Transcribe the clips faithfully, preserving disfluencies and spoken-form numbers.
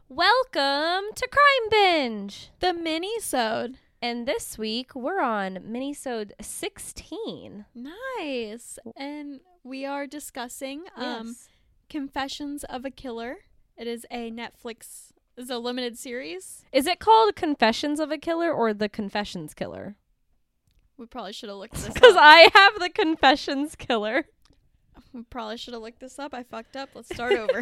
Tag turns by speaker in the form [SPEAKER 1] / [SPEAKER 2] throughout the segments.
[SPEAKER 1] Welcome to Crime Binge,
[SPEAKER 2] the mini-sode.
[SPEAKER 1] And this week we're on minisode sixteen.
[SPEAKER 2] Nice. And we are discussing um,
[SPEAKER 1] Yes.
[SPEAKER 2] Confessions of a Killer. It is a Netflix, is a limited series.
[SPEAKER 1] Is it called Confessions of a Killer or The Confessions Killer?
[SPEAKER 2] We probably should have looked this
[SPEAKER 1] Because
[SPEAKER 2] up.
[SPEAKER 1] I have The Confessions Killer.
[SPEAKER 2] We probably should have looked this up. I fucked up. Let's start over.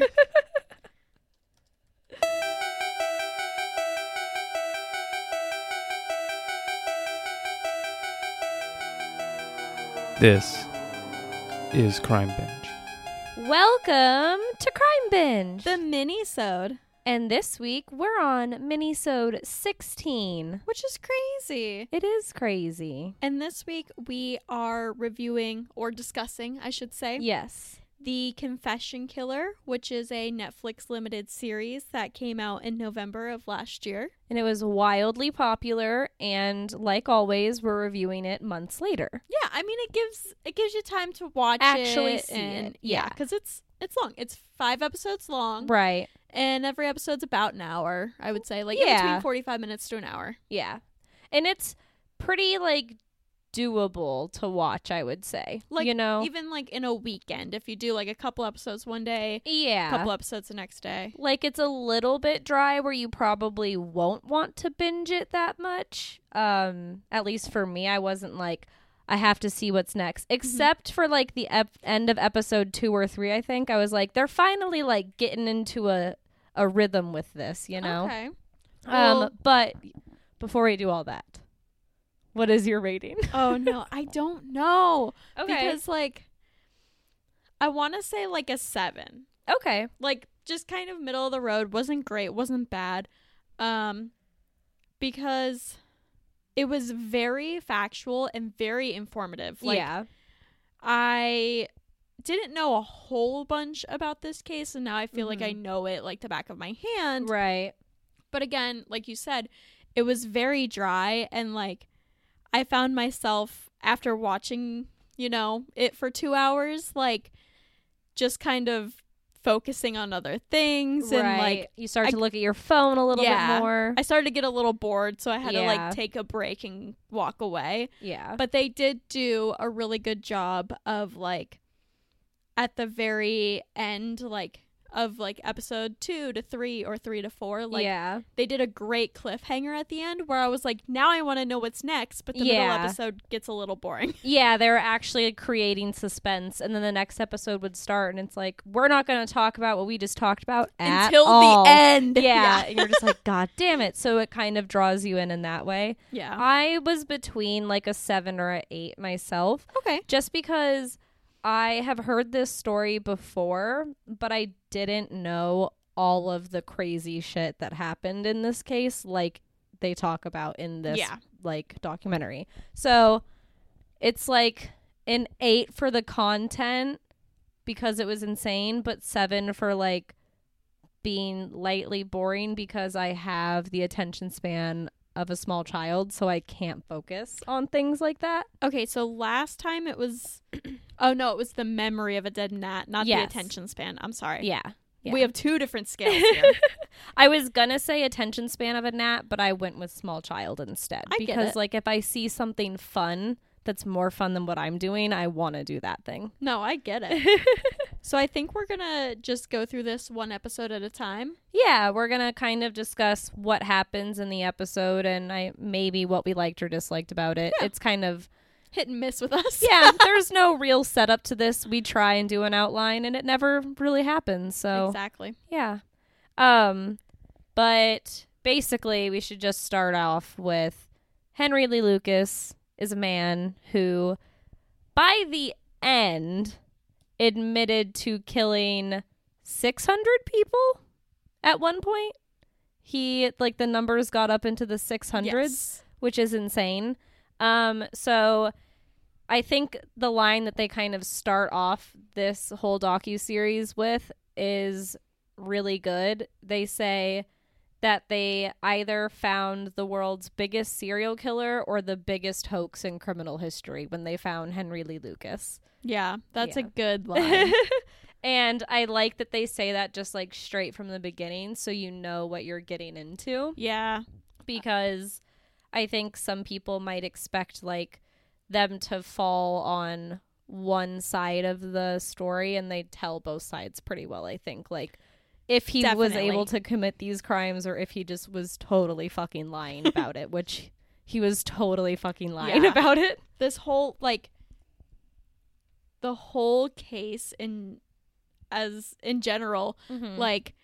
[SPEAKER 3] This is Crime Binge.
[SPEAKER 1] Welcome to Crime Binge.
[SPEAKER 2] The mini-sode,
[SPEAKER 1] And this week we're on minisode sixteen.
[SPEAKER 2] which is crazy.
[SPEAKER 1] It is crazy.
[SPEAKER 2] And this week we are reviewing, or discussing, I should say,
[SPEAKER 1] Yes.
[SPEAKER 2] The Confession Killer, which is a Netflix limited series that came out in November of last year.
[SPEAKER 1] And it was wildly popular, and like always, we're reviewing it months later.
[SPEAKER 2] Yeah, I mean it gives it gives you time to watch
[SPEAKER 1] Actually
[SPEAKER 2] it
[SPEAKER 1] see
[SPEAKER 2] and
[SPEAKER 1] it,
[SPEAKER 2] yeah,
[SPEAKER 1] yeah.
[SPEAKER 2] because it's it's long. It's five episodes long,
[SPEAKER 1] Right.
[SPEAKER 2] and every episode's about an hour. I would say, like in
[SPEAKER 1] Yeah.
[SPEAKER 2] between forty-five minutes to an hour.
[SPEAKER 1] Yeah. And it's pretty, like, doable to watch, I would say.
[SPEAKER 2] Like,
[SPEAKER 1] you know?
[SPEAKER 2] even like in a weekend, if you do like a couple episodes one day,
[SPEAKER 1] Yeah.
[SPEAKER 2] a couple episodes the next day.
[SPEAKER 1] Like, it's a little bit dry where you probably won't want to binge it that much. Um, at least for me, I wasn't like, I have to see what's next. Except for, like, the ep- end of episode two or three, I think. I was like, they're finally, like, getting into a, a rhythm with this, you know?
[SPEAKER 2] Okay.
[SPEAKER 1] Um,
[SPEAKER 2] Well-
[SPEAKER 1] but before we do all that, what is your rating?
[SPEAKER 2] Oh no, I don't know.
[SPEAKER 1] Okay.
[SPEAKER 2] Because like I want to say like a seven.
[SPEAKER 1] Okay.
[SPEAKER 2] Like just kind of middle of the road. Wasn't great, wasn't bad. Um because it was very factual and very informative. Like
[SPEAKER 1] yeah.
[SPEAKER 2] I didn't know a whole bunch about this case, and now I feel like
[SPEAKER 1] Mhm.
[SPEAKER 2] I know it like the back of my hand.
[SPEAKER 1] Right.
[SPEAKER 2] But again, like you said, it was very dry, and like I found myself after watching, you know, it for two hours, like just kind of focusing on other things, and
[SPEAKER 1] right.
[SPEAKER 2] like
[SPEAKER 1] you start
[SPEAKER 2] I-
[SPEAKER 1] to look at your phone a little
[SPEAKER 2] Yeah.
[SPEAKER 1] bit more.
[SPEAKER 2] I started to get a little bored, so I had to
[SPEAKER 1] Yeah.
[SPEAKER 2] like take a break and walk away.
[SPEAKER 1] yeah.
[SPEAKER 2] But they did do a really good job of like at the very end, like of like episode two to three or three to four, like
[SPEAKER 1] yeah.
[SPEAKER 2] they did a great cliffhanger at the end where I was like, now I want to know what's next, but the
[SPEAKER 1] Yeah.
[SPEAKER 2] middle episode gets a little boring.
[SPEAKER 1] Yeah, they were actually creating suspense, and then the next episode would start, and it's like, we're not going to talk about what we just talked about at
[SPEAKER 2] Until
[SPEAKER 1] all.
[SPEAKER 2] the end.
[SPEAKER 1] Yeah, and you're just like, God damn it. So it kind of draws you in in that way.
[SPEAKER 2] Yeah.
[SPEAKER 1] I was between like a seven or an eight myself,
[SPEAKER 2] Okay.
[SPEAKER 1] just because I have heard this story before, but I didn't know all of the crazy shit that happened in this case, like they talk about in this
[SPEAKER 2] Yeah.
[SPEAKER 1] like documentary. So it's like an eight for the content because it was insane, but seven for like being lightly boring because I have the attention span of a small child, so I can't focus on things like that.
[SPEAKER 2] Okay, so last time it was oh no, it was the memory of a dead gnat, not
[SPEAKER 1] Yes.
[SPEAKER 2] the attention span. I'm sorry.
[SPEAKER 1] Yeah. yeah.
[SPEAKER 2] We have two different scales here.
[SPEAKER 1] I was gonna say attention span of a gnat, but I went with small child instead.
[SPEAKER 2] I get
[SPEAKER 1] because
[SPEAKER 2] it.
[SPEAKER 1] like if I see something fun that's more fun than what I'm doing, I want to do that thing.
[SPEAKER 2] No, I get it. So I think we're gonna just go through this one episode at a time.
[SPEAKER 1] Yeah, we're gonna kind of discuss what happens in the episode and I maybe what we liked or disliked about it.
[SPEAKER 2] Yeah.
[SPEAKER 1] It's kind of
[SPEAKER 2] Hit and miss with us.
[SPEAKER 1] yeah, there's no real setup to this. We try and do an outline and it never really happens. So
[SPEAKER 2] Exactly.
[SPEAKER 1] yeah. Um, but basically we should just start off with Henry Lee Lucas is a man who by the end admitted to killing six hundred people at one point. He like the numbers got up into the six hundreds,
[SPEAKER 2] Yes.
[SPEAKER 1] which is insane. Um, so I think the line that they kind of start off this whole docuseries with is really good. They say that they either found the world's biggest serial killer or the biggest hoax in criminal history when they found Henry Lee Lucas.
[SPEAKER 2] Yeah, that's a
[SPEAKER 1] Yeah.
[SPEAKER 2] good line.
[SPEAKER 1] And I like that they say that just like straight from the beginning so you know what you're getting into.
[SPEAKER 2] Yeah.
[SPEAKER 1] Because I think some people might expect like them to fall on one side of the story, and they tell both sides pretty well, I think. Like if he
[SPEAKER 2] Definitely.
[SPEAKER 1] was able to commit these crimes or if he just was totally fucking lying about it, which he was totally fucking lying
[SPEAKER 2] Yeah.
[SPEAKER 1] about it.
[SPEAKER 2] This whole, like, the whole case in, as in general,
[SPEAKER 1] Mm-hmm.
[SPEAKER 2] like,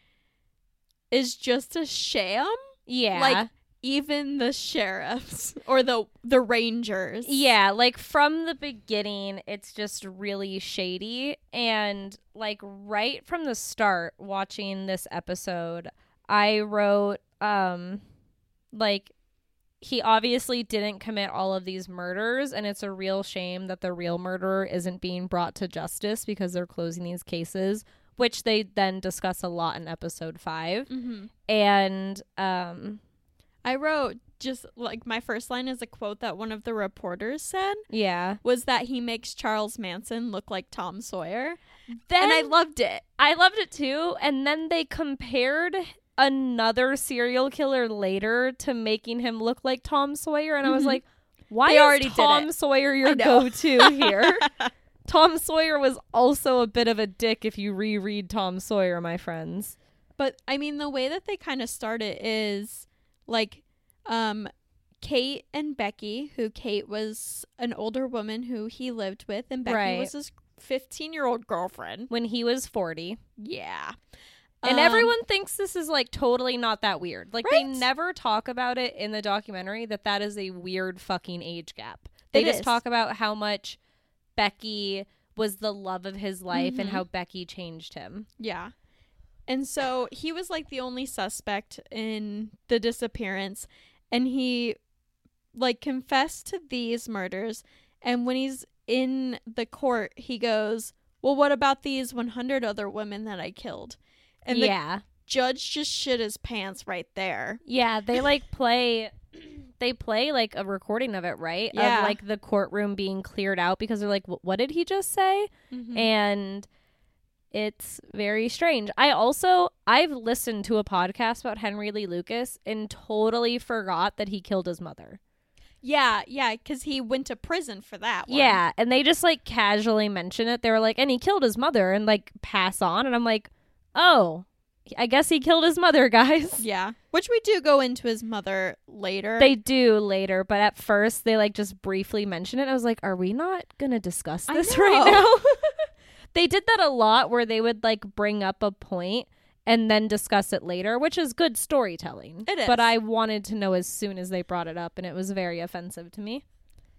[SPEAKER 2] is just a sham.
[SPEAKER 1] Yeah.
[SPEAKER 2] Like, even the sheriffs or the the rangers.
[SPEAKER 1] Yeah, like from the beginning, it's just really shady. And like right from the start, watching this episode, I wrote, um, like, he obviously didn't commit all of these murders. And it's a real shame that the real murderer isn't being brought to justice because they're closing these cases, which they then discuss a lot in episode five.
[SPEAKER 2] Mm-hmm.
[SPEAKER 1] And, um,
[SPEAKER 2] I wrote, just like, my first line is a quote that one of the reporters said,
[SPEAKER 1] yeah.
[SPEAKER 2] was that he makes Charles Manson look like Tom Sawyer.
[SPEAKER 1] Then
[SPEAKER 2] And I loved it.
[SPEAKER 1] I loved it too. And then they compared another serial killer later to making him look like Tom Sawyer. And I was
[SPEAKER 2] Mhm.
[SPEAKER 1] like, why
[SPEAKER 2] They
[SPEAKER 1] is
[SPEAKER 2] already did
[SPEAKER 1] Tom
[SPEAKER 2] it.
[SPEAKER 1] Sawyer
[SPEAKER 2] I
[SPEAKER 1] your
[SPEAKER 2] know.
[SPEAKER 1] go-to here? Tom Sawyer was also a bit of a dick if you reread Tom Sawyer, my friends.
[SPEAKER 2] But I mean, the way that they kind of start it is like, um, Kate and Becky, who Kate was an older woman who he lived with, and Becky
[SPEAKER 1] Right.
[SPEAKER 2] was his fifteen-year-old girlfriend.
[SPEAKER 1] When he was forty.
[SPEAKER 2] Yeah.
[SPEAKER 1] And
[SPEAKER 2] Um,
[SPEAKER 1] everyone thinks this is like totally not that weird. Like they
[SPEAKER 2] Right?
[SPEAKER 1] never talk about it in the documentary that that is a weird fucking age gap. They
[SPEAKER 2] It
[SPEAKER 1] just
[SPEAKER 2] is.
[SPEAKER 1] talk about how much Becky was the love of his life and
[SPEAKER 2] Mhm.
[SPEAKER 1] how Becky changed him.
[SPEAKER 2] Yeah. And so he was like the only suspect in the disappearance, and he like confessed to these murders. And when he's in the court, he goes, "Well, what about these one hundred other women that I killed?" And the
[SPEAKER 1] yeah.
[SPEAKER 2] judge just shit his pants right there.
[SPEAKER 1] Yeah, they like play they play like a recording of it, right?
[SPEAKER 2] Yeah.
[SPEAKER 1] Of like the courtroom being cleared out because they're like, "Wh- what did he just say?"
[SPEAKER 2] Mm-hmm.
[SPEAKER 1] And it's very strange. I also I've listened to a podcast about Henry Lee Lucas and totally forgot that he killed his mother.
[SPEAKER 2] Yeah, yeah, because he went to prison for that one.
[SPEAKER 1] Yeah, and they just like casually mention it. They were like, and he killed his mother, and like pass on. And I'm like, oh, I guess he killed his mother, guys.
[SPEAKER 2] Yeah. Which we do go into his mother later.
[SPEAKER 1] They do later, but at first they like just briefly mention it. I was like, are we not going to discuss
[SPEAKER 2] I
[SPEAKER 1] this
[SPEAKER 2] know.
[SPEAKER 1] right now? They did that a lot where they would like bring up a point and then discuss it later, which is good storytelling.
[SPEAKER 2] It is.
[SPEAKER 1] But I wanted to know as soon as they brought it up, and it was very offensive to me.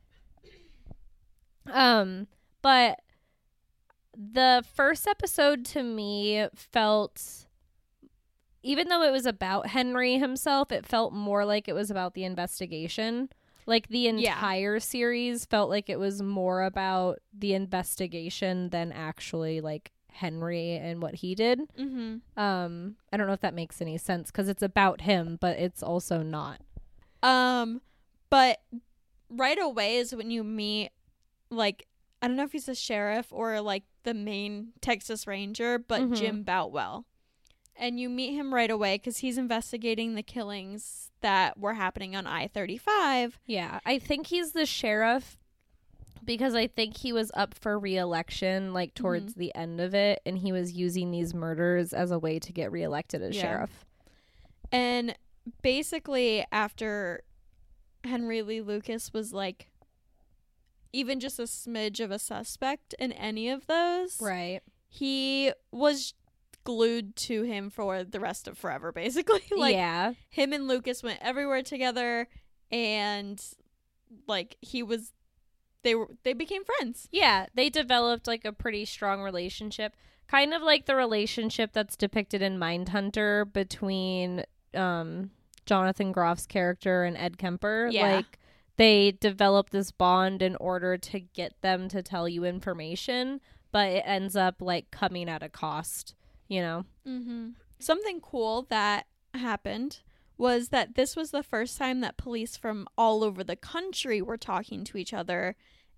[SPEAKER 1] Um, but the first episode to me felt, even though it was about Henry himself, it felt more like it was about the investigation. Like the
[SPEAKER 2] Yeah.
[SPEAKER 1] entire series felt like it was more about the investigation than actually like Henry and what he did.
[SPEAKER 2] Mm-hmm.
[SPEAKER 1] Um, I don't know if that makes any sense because it's about him, but it's also not.
[SPEAKER 2] Um, but right away is when you meet, like, I don't know if he's a sheriff or like the main Texas Ranger, but
[SPEAKER 1] Mhm.
[SPEAKER 2] Jim Boutwell. And you meet him right away because he's investigating the killings that were happening on I thirty-five.
[SPEAKER 1] Yeah, I think he's the sheriff because I think he was up for re-election like towards the end of it, and he was using these murders as a way to get reelected as
[SPEAKER 2] Yeah.
[SPEAKER 1] sheriff.
[SPEAKER 2] And basically, after Henry Lee Lucas was like even just a smidge of a suspect in any of those,
[SPEAKER 1] Right.
[SPEAKER 2] he was glued to him for the rest of forever, basically. Like,
[SPEAKER 1] yeah.
[SPEAKER 2] him and Lucas went everywhere together, and like he was, they were, they became friends.
[SPEAKER 1] Yeah, they developed like a pretty strong relationship, kind of like the relationship that's depicted in Mindhunter between um, Jonathan Groff's character and Ed Kemper.
[SPEAKER 2] Yeah.
[SPEAKER 1] Like they developed this bond in order to get them to tell you information, but it ends up like coming at a cost, you know?
[SPEAKER 2] Mm-hmm. Something cool that happened was that this was the first time that police from all over the country were talking to each other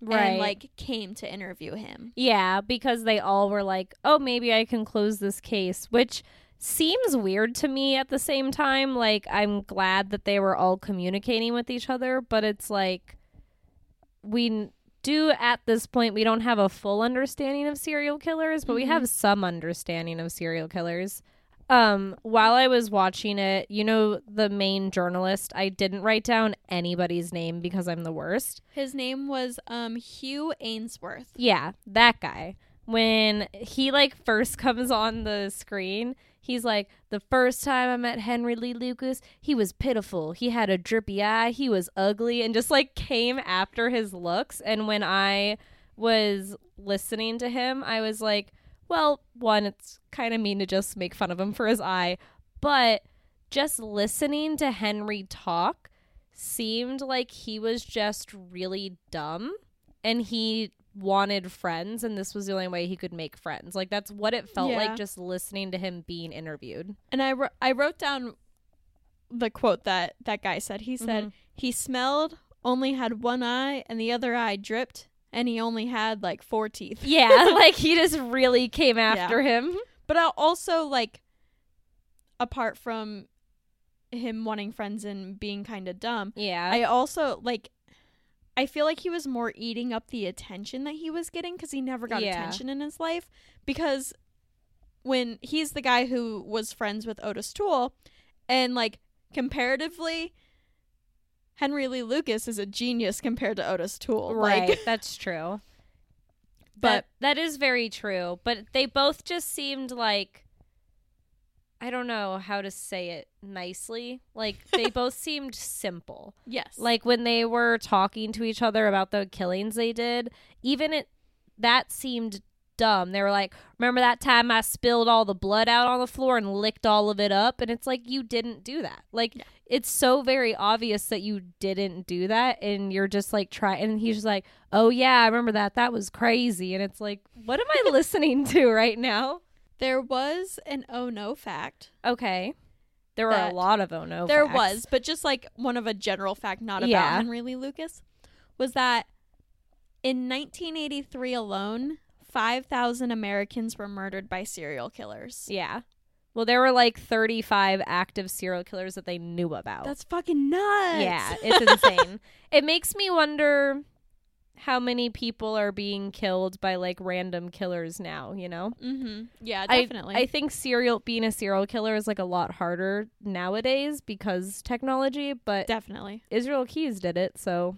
[SPEAKER 1] Right.
[SPEAKER 2] and like came to interview him.
[SPEAKER 1] Yeah, because they all were like, oh, maybe I can close this case, which seems weird to me at the same time. Like, I'm glad that they were all communicating with each other, but it's like, we n- do at this point, we don't have a full understanding of serial killers, but
[SPEAKER 2] Mhm.
[SPEAKER 1] we have some understanding of serial killers. Um, while I was watching it, you know, the main journalist, I didn't write down anybody's name because I'm the worst.
[SPEAKER 2] His name was um Hugh Ainsworth.
[SPEAKER 1] Yeah, that guy. When he like first comes on the screen, he's like, the first time I met Henry Lee Lucas, he was pitiful. He had a drippy eye. He was ugly, and just like came after his looks. And when I was listening to him, I was like, well, one, it's kind of mean to just make fun of him for his eye, but just listening to Henry talk seemed like he was just really dumb and he wanted friends, and this was the only way he could make friends. Like, that's what it felt
[SPEAKER 2] Yeah.
[SPEAKER 1] like just listening to him being interviewed.
[SPEAKER 2] And I, wr- I wrote down the quote that that guy said. He said,
[SPEAKER 1] Mhm.
[SPEAKER 2] he smelled, only had one eye, and the other eye dripped, and he only had like four teeth.
[SPEAKER 1] Yeah, like he just really came after him.
[SPEAKER 2] But I'll also, like, apart from him wanting friends and being kind of dumb,
[SPEAKER 1] Yeah.
[SPEAKER 2] I also, like, I feel like he was more eating up the attention that he was getting because he never got
[SPEAKER 1] Yeah.
[SPEAKER 2] attention in his life. Because when he's the guy who was friends with Otis Toole, and, like, comparatively, Henry Lee Lucas is a genius compared to Otis Toole.
[SPEAKER 1] Right,
[SPEAKER 2] Like,
[SPEAKER 1] that's true.
[SPEAKER 2] but
[SPEAKER 1] That, that is very true. But they both just seemed like, I don't know how to say it nicely. Like, they both seemed simple.
[SPEAKER 2] yes.
[SPEAKER 1] Like, when they were talking to each other about the killings they did, even it that seemed dumb. They were like, remember that time I spilled all the blood out on the floor and licked all of it up? And it's like, you didn't do that. Like,
[SPEAKER 2] Yeah.
[SPEAKER 1] it's so very obvious that you didn't do that, and you're just like trying. And he's just like, oh yeah, I remember that. That was crazy. And it's like, what am I listening to right now?
[SPEAKER 2] There was an oh no fact.
[SPEAKER 1] Okay. There were
[SPEAKER 2] That-
[SPEAKER 1] a lot of oh no
[SPEAKER 2] There
[SPEAKER 1] facts.
[SPEAKER 2] was, but just like one of a general fact, not about
[SPEAKER 1] Yeah.
[SPEAKER 2] Henry Lee Lucas, was that in nineteen eighty-three alone, five thousand Americans were murdered by serial killers.
[SPEAKER 1] Yeah. Well, there were like thirty-five active serial killers that they knew about.
[SPEAKER 2] That's fucking nuts.
[SPEAKER 1] Yeah, it's insane. It makes me wonder how many people are being killed by like random killers now, you know?
[SPEAKER 2] Mm-hmm. Yeah,
[SPEAKER 1] I-
[SPEAKER 2] definitely.
[SPEAKER 1] I, think serial being a serial killer is like a lot harder nowadays because technology, but
[SPEAKER 2] definitely.
[SPEAKER 1] Israel Keys did it, so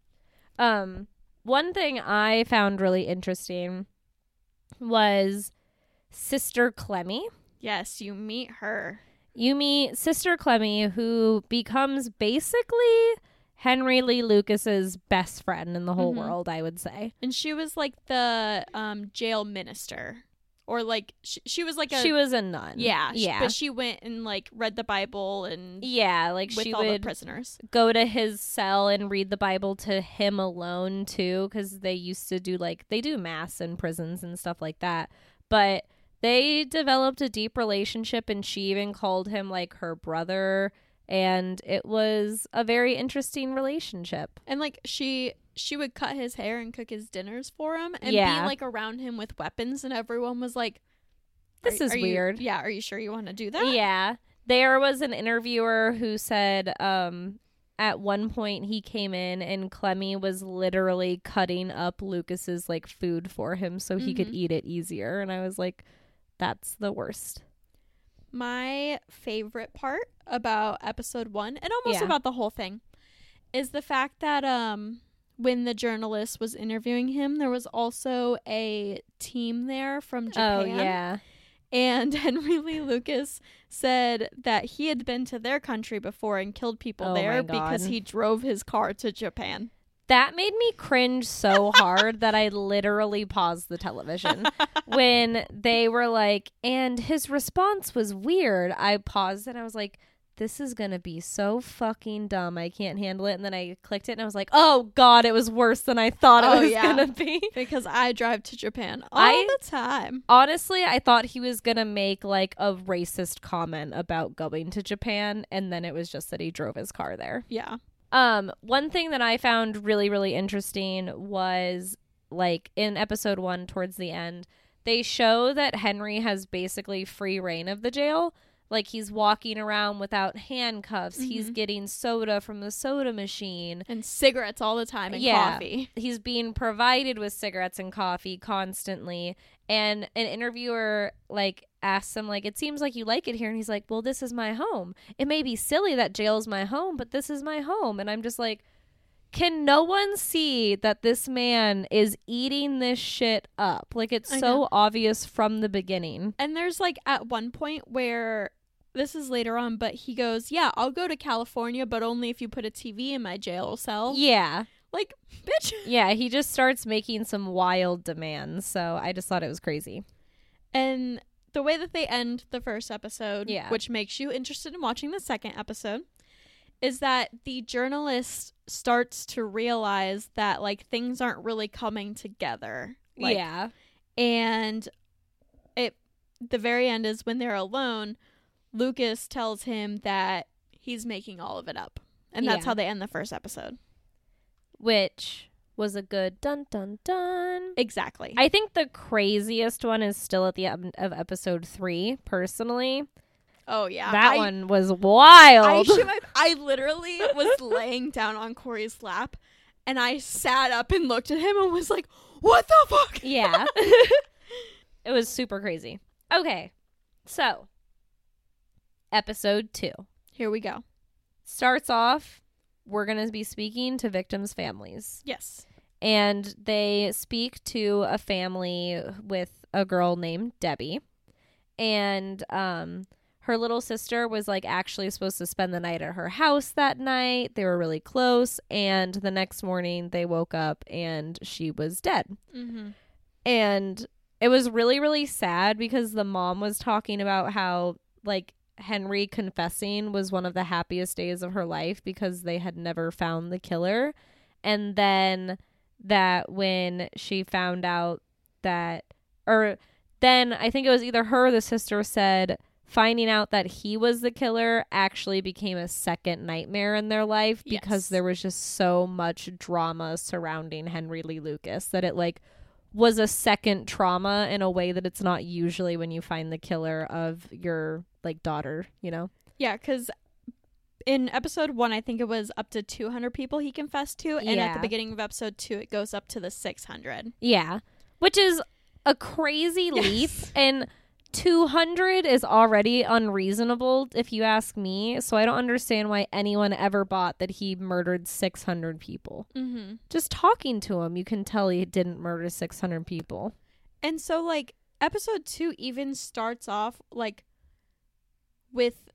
[SPEAKER 1] um one thing I found really interesting was Sister Clemmy.
[SPEAKER 2] Yes, you meet her.
[SPEAKER 1] You meet Sister Clemmy, who becomes basically Henry Lee Lucas's best friend in the whole
[SPEAKER 2] Mhm.
[SPEAKER 1] world, I would say.
[SPEAKER 2] And she was like the um, jail minister. Or like, she, she was like a...
[SPEAKER 1] She was a nun.
[SPEAKER 2] Yeah. sh-
[SPEAKER 1] Yeah.
[SPEAKER 2] But she went and like read the Bible and
[SPEAKER 1] yeah, like
[SPEAKER 2] with
[SPEAKER 1] she
[SPEAKER 2] all the
[SPEAKER 1] would
[SPEAKER 2] prisoners.
[SPEAKER 1] go to his cell and read the Bible to him alone too, because they used to do like, they do mass in prisons and stuff like that. But they developed a deep relationship, and she even called him like her brother, and it was a very interesting relationship.
[SPEAKER 2] And like she she would cut his hair and cook his dinners for him and
[SPEAKER 1] Yeah.
[SPEAKER 2] be like around him with weapons, and everyone was like,
[SPEAKER 1] This
[SPEAKER 2] "Are-
[SPEAKER 1] is
[SPEAKER 2] are you-
[SPEAKER 1] weird."
[SPEAKER 2] yeah, are you sure you want to do that?
[SPEAKER 1] Yeah. There was an interviewer who said um at one point he came in and Clemmy was literally cutting up Lucas's like food for him so he could
[SPEAKER 2] Mhm.
[SPEAKER 1] eat it easier, and I was like, that's the worst.
[SPEAKER 2] My favorite part about episode one, and almost
[SPEAKER 1] Yeah.
[SPEAKER 2] about the whole thing, is the fact that um when the journalist was interviewing him, there was also a team there from Japan.
[SPEAKER 1] Oh yeah.
[SPEAKER 2] And Henry Lee Lucas said that he had been to their country before and killed people
[SPEAKER 1] Oh my
[SPEAKER 2] there
[SPEAKER 1] God.
[SPEAKER 2] because he drove his car to Japan.
[SPEAKER 1] That made me cringe so hard that I literally paused the television. When they were like, and his response was weird, I paused and I was like, this is going to be so fucking dumb. I can't handle it. And then I clicked it and I was like, oh God, it was worse than I thought
[SPEAKER 2] Oh,
[SPEAKER 1] it was
[SPEAKER 2] yeah.
[SPEAKER 1] going to be.
[SPEAKER 2] Because I drive to Japan all
[SPEAKER 1] I-
[SPEAKER 2] the time.
[SPEAKER 1] Honestly, I thought he was going to make like a racist comment about going to Japan. And then it was just that he drove his car there.
[SPEAKER 2] Yeah.
[SPEAKER 1] Um, one thing that I found really, really interesting was, like, in episode one towards the end, they show that Henry has basically free reign of the jail. Like, he's walking around without handcuffs. Mm-hmm. He's getting soda from the soda machine.
[SPEAKER 2] And cigarettes all the time and
[SPEAKER 1] yeah,
[SPEAKER 2] coffee.
[SPEAKER 1] He's being provided with cigarettes and coffee constantly. And an interviewer, like, asks him, like, it seems like you like it here. And he's like, well, this is my home. It may be silly that jail's my home, but this is my home. And I'm just like, can no one see that this man is eating this shit up? Like, it's
[SPEAKER 2] I
[SPEAKER 1] so
[SPEAKER 2] know.
[SPEAKER 1] obvious from the beginning.
[SPEAKER 2] And there's, like, at one point where, this is later on, but he goes, yeah, I'll go to California, but only if you put a T V in my jail cell.
[SPEAKER 1] Yeah.
[SPEAKER 2] Like, bitch.
[SPEAKER 1] Yeah, he just starts making some wild demands. So I just thought it was crazy.
[SPEAKER 2] And the way that they end the first episode,
[SPEAKER 1] Yeah.
[SPEAKER 2] which makes you interested in watching the second episode, is that the journalist starts to realize that, like, things aren't really coming together. Like,
[SPEAKER 1] yeah.
[SPEAKER 2] And it, the very end is when they're alone, Lucas tells him that he's making all of it up. And that's
[SPEAKER 1] Yeah.
[SPEAKER 2] how they end the first episode.
[SPEAKER 1] Which was a good dun dun dun.
[SPEAKER 2] Exactly.
[SPEAKER 1] I think the craziest one is still at the end of episode three, personally.
[SPEAKER 2] oh, yeah.
[SPEAKER 1] That
[SPEAKER 2] I,
[SPEAKER 1] one was wild.
[SPEAKER 2] I, shit my, I literally was laying down on Corey's lap, and I sat up and looked at him and was like, what the fuck?
[SPEAKER 1] Yeah. It was super crazy. Okay. So, episode two.
[SPEAKER 2] Here we go.
[SPEAKER 1] Starts off, we're going to be speaking to victims' families.
[SPEAKER 2] Yes.
[SPEAKER 1] And they speak to a family with a girl named Debbie. And um, her little sister was, like, actually supposed to spend the night at her house that night. They were really close. And the next morning, they woke up and she was dead.
[SPEAKER 2] Mm-hmm.
[SPEAKER 1] And it was really, really sad because the mom was talking about how, like, Henry confessing was one of the happiest days of her life because they had never found the killer. And then that when she found out that, or then I think it was either her or the sister said, finding out that he was the killer actually became a second nightmare in their life because
[SPEAKER 2] Yes.
[SPEAKER 1] there was just so much drama surrounding Henry Lee Lucas that it, like, was a second trauma in a way that it's not usually when you find the killer of your, like, daughter, you know?
[SPEAKER 2] Yeah, because in episode one, I think it was up to two hundred people he confessed to. And at
[SPEAKER 1] Yeah.
[SPEAKER 2] the beginning of episode two, it goes up to the six hundred.
[SPEAKER 1] Yeah. Which is a crazy
[SPEAKER 2] Yes.
[SPEAKER 1] leap. And two hundred is already unreasonable, if you ask me. So I don't understand why anyone ever bought that he murdered six hundred people.
[SPEAKER 2] Mm-hmm.
[SPEAKER 1] Just talking to him, you can tell he didn't murder six hundred people.
[SPEAKER 2] And so, like, episode two even starts off, like, with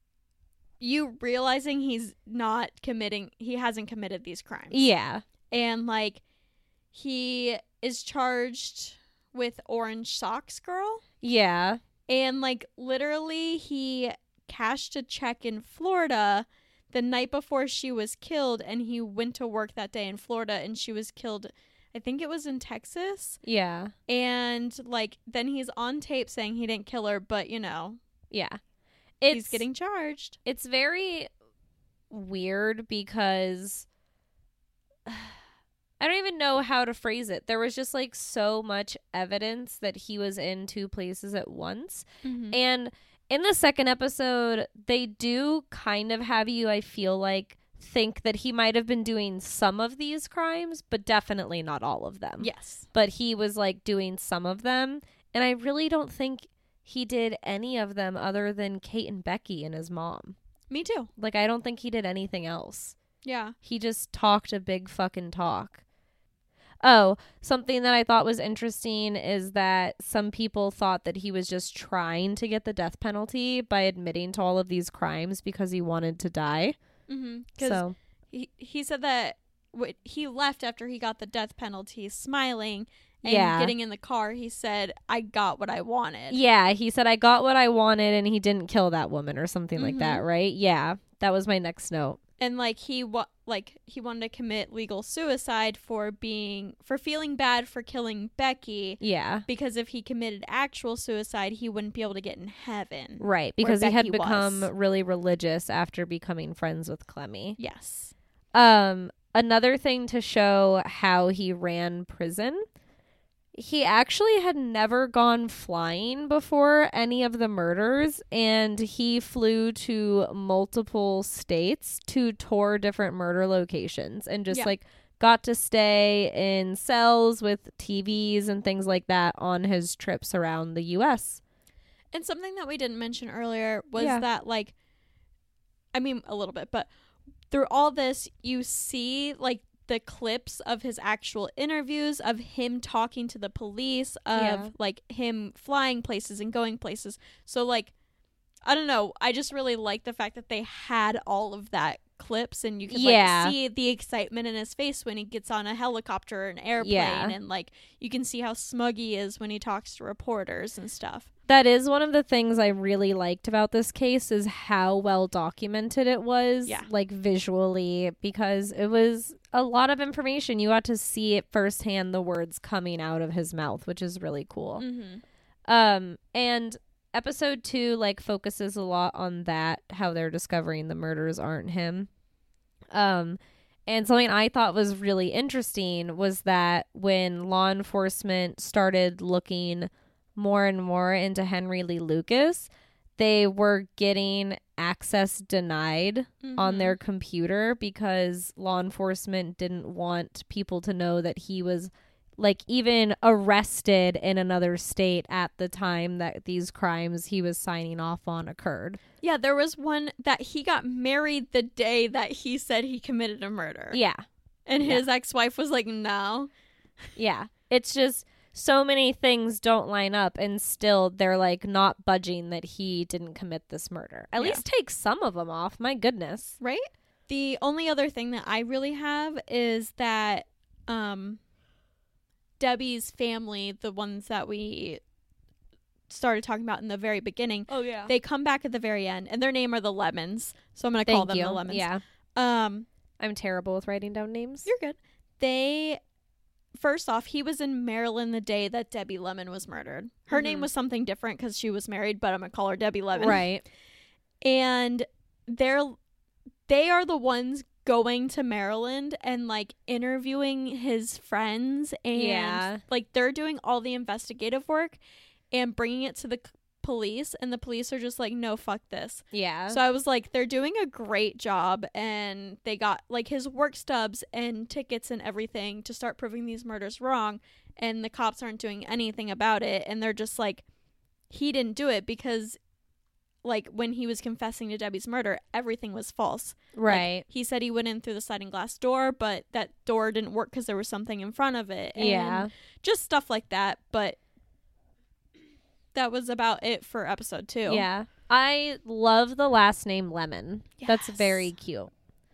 [SPEAKER 2] you realizing he's not committing, he hasn't committed these crimes.
[SPEAKER 1] Yeah.
[SPEAKER 2] And, like, he is charged with Orange Socks Girl.
[SPEAKER 1] Yeah.
[SPEAKER 2] And, like, literally he cashed a check in Florida the night before she was killed, and he went to work that day in Florida, and she was killed, I think it was in Texas.
[SPEAKER 1] Yeah.
[SPEAKER 2] And, like, then he's on tape saying he didn't kill her, but, you know,
[SPEAKER 1] Yeah. It's,
[SPEAKER 2] he's getting charged.
[SPEAKER 1] It's very weird because I don't even know how to phrase it. There was just, like, so much evidence that he was in two places at once.
[SPEAKER 2] Mm-hmm.
[SPEAKER 1] And in the second episode, they do kind of have you, I feel like, think that he might have been doing some of these crimes, but definitely not all of them.
[SPEAKER 2] Yes.
[SPEAKER 1] But he was, like, doing some of them. And I really don't think he did any of them other than Kate and Becky and his mom.
[SPEAKER 2] Me too.
[SPEAKER 1] Like, I don't think he did anything else.
[SPEAKER 2] Yeah.
[SPEAKER 1] He just talked a big fucking talk. Oh, something that I thought was interesting is that some people thought that he was just trying to get the death penalty by admitting to all of these crimes because he wanted to die.
[SPEAKER 2] Mm-hmm. Because
[SPEAKER 1] So,
[SPEAKER 2] he, he said that w- he left after he got the death penalty smiling, and
[SPEAKER 1] Yeah.
[SPEAKER 2] getting in the car, he said, I got what I wanted.
[SPEAKER 1] yeah, he said, I got what I wanted and he didn't kill that woman or something like that,
[SPEAKER 2] Mhm.
[SPEAKER 1] right? Yeah, that was my next note.
[SPEAKER 2] And, like, he wa- like he wanted to commit legal suicide for being for feeling bad for killing Becky,
[SPEAKER 1] Yeah,
[SPEAKER 2] because if he committed actual suicide, he wouldn't be able to get in heaven.
[SPEAKER 1] right, because he had
[SPEAKER 2] Becky
[SPEAKER 1] become
[SPEAKER 2] was.
[SPEAKER 1] really religious after becoming friends with Clemmy.
[SPEAKER 2] Yes.
[SPEAKER 1] Um, another thing to show how he ran prison, he actually had never gone flying before any of the murders, and he flew to multiple states to tour different murder locations and just
[SPEAKER 2] Yeah.
[SPEAKER 1] like got to stay in cells with T Vs and things like that on his trips around the U S.
[SPEAKER 2] And something that we didn't mention earlier was
[SPEAKER 1] Yeah.
[SPEAKER 2] that, like, I mean, a little bit, but through all this, you see, like, the clips of his actual interviews, of him talking to the police, of,
[SPEAKER 1] Yeah.
[SPEAKER 2] like, him flying places and going places. So, like, I don't know. I just really like the fact that they had all of that clips, and you could,
[SPEAKER 1] Yeah.
[SPEAKER 2] like, see the excitement in his face when he gets on a helicopter or an airplane,
[SPEAKER 1] Yeah.
[SPEAKER 2] and, like, you can see how smug he is when he talks to reporters and stuff.
[SPEAKER 1] That is one of the things I really liked about this case, is how well documented it was,
[SPEAKER 2] Yeah.
[SPEAKER 1] like visually, because it was a lot of information. You got to see it firsthand, the words coming out of his mouth, which is really cool.
[SPEAKER 2] Mm-hmm.
[SPEAKER 1] Um, and episode two, like, focuses a lot on that, how they're discovering the murders aren't him. Um, and something I thought was really interesting was that when law enforcement started looking more and more into Henry Lee Lucas, they were getting access denied on their computer because law enforcement didn't want people to know that he was, like, even arrested in another state at the time that these crimes he was signing off on occurred.
[SPEAKER 2] Yeah, there was one that he got married the day that he said he committed a murder.
[SPEAKER 1] Yeah.
[SPEAKER 2] And
[SPEAKER 1] Yeah.
[SPEAKER 2] his ex-wife was like, no.
[SPEAKER 1] Yeah. It's just so many things don't line up, and still they're, like, not budging that he didn't commit this murder. At
[SPEAKER 2] Yeah.
[SPEAKER 1] least take some of them off. My goodness.
[SPEAKER 2] Right? The only other thing that I really have is that um, Debbie's family, the ones that we started talking about in the very beginning,
[SPEAKER 1] Oh, yeah.
[SPEAKER 2] they come back at the very end, and their name are the Lemons. So I'm going to call
[SPEAKER 1] Thank
[SPEAKER 2] them
[SPEAKER 1] you.
[SPEAKER 2] the Lemons.
[SPEAKER 1] Yeah.
[SPEAKER 2] Um,
[SPEAKER 1] I'm terrible with writing down names.
[SPEAKER 2] You're good. They, first off, he was in Maryland the day that Debbie Lemon was murdered. Her
[SPEAKER 1] Mhm.
[SPEAKER 2] name was something different because she was married, but I'm going to call her Debbie Lemon.
[SPEAKER 1] Right.
[SPEAKER 2] And they're, they are the ones going to Maryland and, like, interviewing his friends. And,
[SPEAKER 1] Yeah.
[SPEAKER 2] like, they're doing all the investigative work and bringing it to the c- police. And the police are just like, no, fuck this.
[SPEAKER 1] Yeah.
[SPEAKER 2] So I was like, they're doing a great job, and they got, like, his work stubs and tickets and everything to start proving these murders wrong, and the cops aren't doing anything about it, and they're just like, he didn't do it because, like, when he was confessing to Debbie's murder, everything was false. Like,
[SPEAKER 1] right.
[SPEAKER 2] he said he went in through the sliding glass door, but that door didn't work because there was something in front of it. And
[SPEAKER 1] Yeah.
[SPEAKER 2] just stuff like that, but that was about it for episode two.
[SPEAKER 1] Yeah. I love the last name Lemon. That's
[SPEAKER 2] Yes.
[SPEAKER 1] very cute.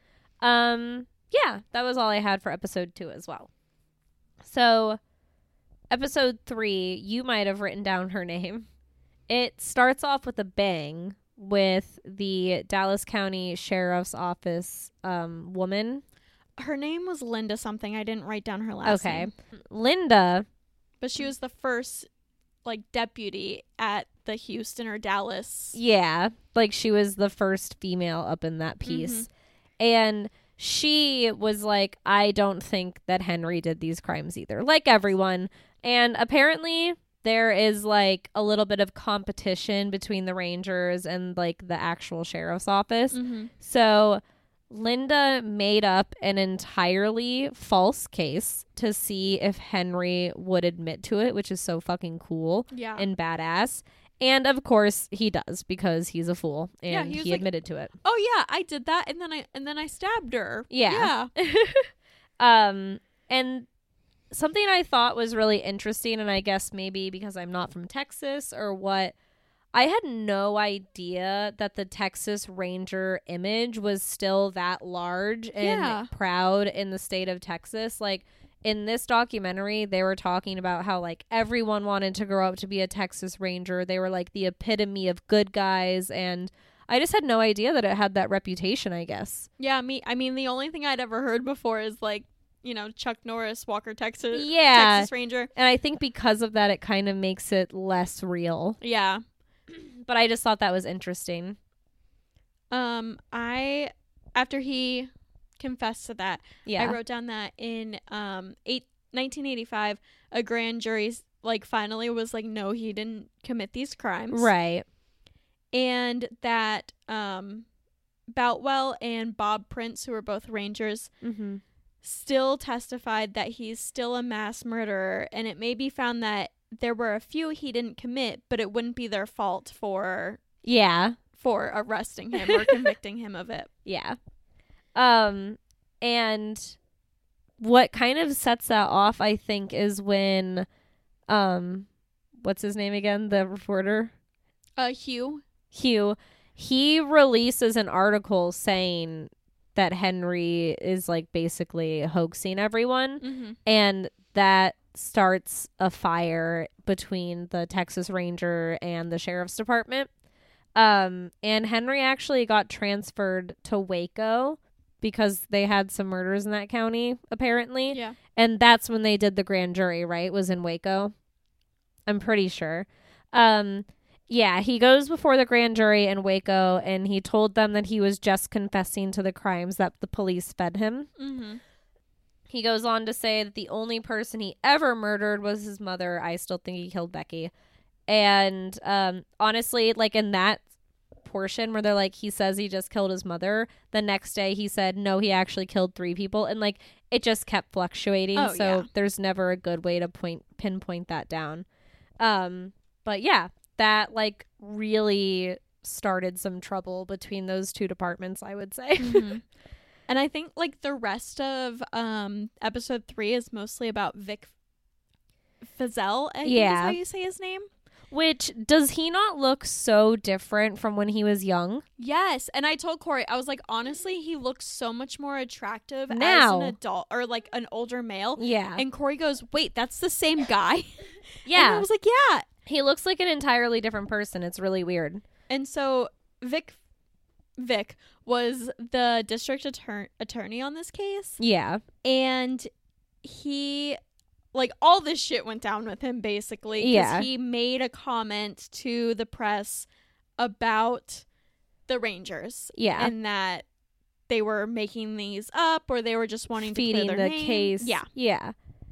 [SPEAKER 1] Um, yeah, that was all I had for episode two as well. So, episode three, you might have written down her name. It starts off with a bang with the Dallas County Sheriff's Office um, woman.
[SPEAKER 2] Her name was Linda something. I didn't write down her last
[SPEAKER 1] Okay.
[SPEAKER 2] name.
[SPEAKER 1] Linda.
[SPEAKER 2] But she was the first, like, deputy at the Houston or Dallas.
[SPEAKER 1] Yeah, like she was the first female up in that piece. And she was like, I don't think that Henry did these crimes either, like everyone. And apparently there is, like, a little bit of competition between the Rangers and, like, the actual sheriff's office.
[SPEAKER 2] Mm-hmm.
[SPEAKER 1] So Linda made up an entirely false case to see if Henry would admit to it, which is so fucking cool
[SPEAKER 2] Yeah.
[SPEAKER 1] and badass. And of course he does, because he's a fool, and
[SPEAKER 2] Yeah,
[SPEAKER 1] he,
[SPEAKER 2] he was like-
[SPEAKER 1] admitted to it.
[SPEAKER 2] oh yeah, I did that, and then I and then I stabbed her.
[SPEAKER 1] Yeah.
[SPEAKER 2] Yeah.
[SPEAKER 1] Um, and something I thought was really interesting, and I guess maybe because I'm not from Texas or what, I had no idea that the Texas Ranger image was still that large and
[SPEAKER 2] Yeah.
[SPEAKER 1] proud in the state of Texas. Like, in this documentary, they were talking about how, like, everyone wanted to grow up to be a Texas Ranger. They were, like, the epitome of good guys, and I just had no idea that it had that reputation, I guess.
[SPEAKER 2] Yeah, me. I mean, the only thing I'd ever heard before is, like, you know, Chuck Norris, Walker, Texas,
[SPEAKER 1] Yeah.
[SPEAKER 2] Texas Ranger.
[SPEAKER 1] And I think because of that, it kind of makes it less real.
[SPEAKER 2] Yeah.
[SPEAKER 1] But I just thought that was interesting.
[SPEAKER 2] Um, I after he confess to that.
[SPEAKER 1] Yeah.
[SPEAKER 2] I wrote down that in um eight, nineteen eighty-five, a grand jury like finally was like, no, he didn't commit these crimes.
[SPEAKER 1] Right.
[SPEAKER 2] And that um Boutwell and Bob Prince, who were both Rangers,
[SPEAKER 1] Mm-hmm.
[SPEAKER 2] still testified that he's still a mass murderer, and it may be found that there were a few he didn't commit, but it wouldn't be their fault for
[SPEAKER 1] Yeah.
[SPEAKER 2] for arresting him or convicting him of it.
[SPEAKER 1] Yeah. Um, and what kind of sets that off, I think, is when, um, what's his name again? The reporter?
[SPEAKER 2] Uh, Hugh.
[SPEAKER 1] Hugh. He releases an article saying that Henry is like basically hoaxing everyone.
[SPEAKER 2] Mm-hmm.
[SPEAKER 1] And that starts a fire between the Texas Ranger and the Sheriff's Department. Um, and Henry actually got transferred to Waco because they had some murders in that county, apparently.
[SPEAKER 2] Yeah.
[SPEAKER 1] And that's when they did the grand jury, right? Was in Waco. I'm pretty sure. Um, yeah, he goes before the grand jury in Waco, and he told them that he was just confessing to the crimes that the police fed him.
[SPEAKER 2] Mm-hmm.
[SPEAKER 1] He goes on to say that the only person he ever murdered was his mother. I still think he killed Becky. And um, honestly, like in that portion where they're like, he says he just killed his mother, the next day he said, no, he actually killed three people. And like, it just kept fluctuating.
[SPEAKER 2] Oh,
[SPEAKER 1] so
[SPEAKER 2] yeah.
[SPEAKER 1] there's never a good way to point pinpoint that down. Um, but yeah, that like really started some trouble between those two departments, I would say.
[SPEAKER 2] Mm-hmm. And I think like the rest of um episode three is mostly about Vic Feazell, I think
[SPEAKER 1] Yeah.
[SPEAKER 2] is how you say his name.
[SPEAKER 1] Which, does he not look so different from when he was young?
[SPEAKER 2] Yes, and I told Corey, I was like, honestly, he looks so much more attractive
[SPEAKER 1] Now.
[SPEAKER 2] as an adult or like an older male.
[SPEAKER 1] Yeah.
[SPEAKER 2] And Corey goes, wait, that's the same guy?
[SPEAKER 1] Yeah.
[SPEAKER 2] And I was like, yeah.
[SPEAKER 1] He looks like an entirely different person. It's really weird.
[SPEAKER 2] And so Vic Vic was the district attor- attorney on this case.
[SPEAKER 1] Yeah.
[SPEAKER 2] And he, like, all this shit went down with him, basically. 'Cause
[SPEAKER 1] Yeah.
[SPEAKER 2] he made a comment to the press about the Rangers.
[SPEAKER 1] Yeah.
[SPEAKER 2] And that they were making these up or they were just wanting
[SPEAKER 1] Feeding
[SPEAKER 2] to clear
[SPEAKER 1] the
[SPEAKER 2] their name.
[SPEAKER 1] case.
[SPEAKER 2] Yeah.
[SPEAKER 1] Yeah.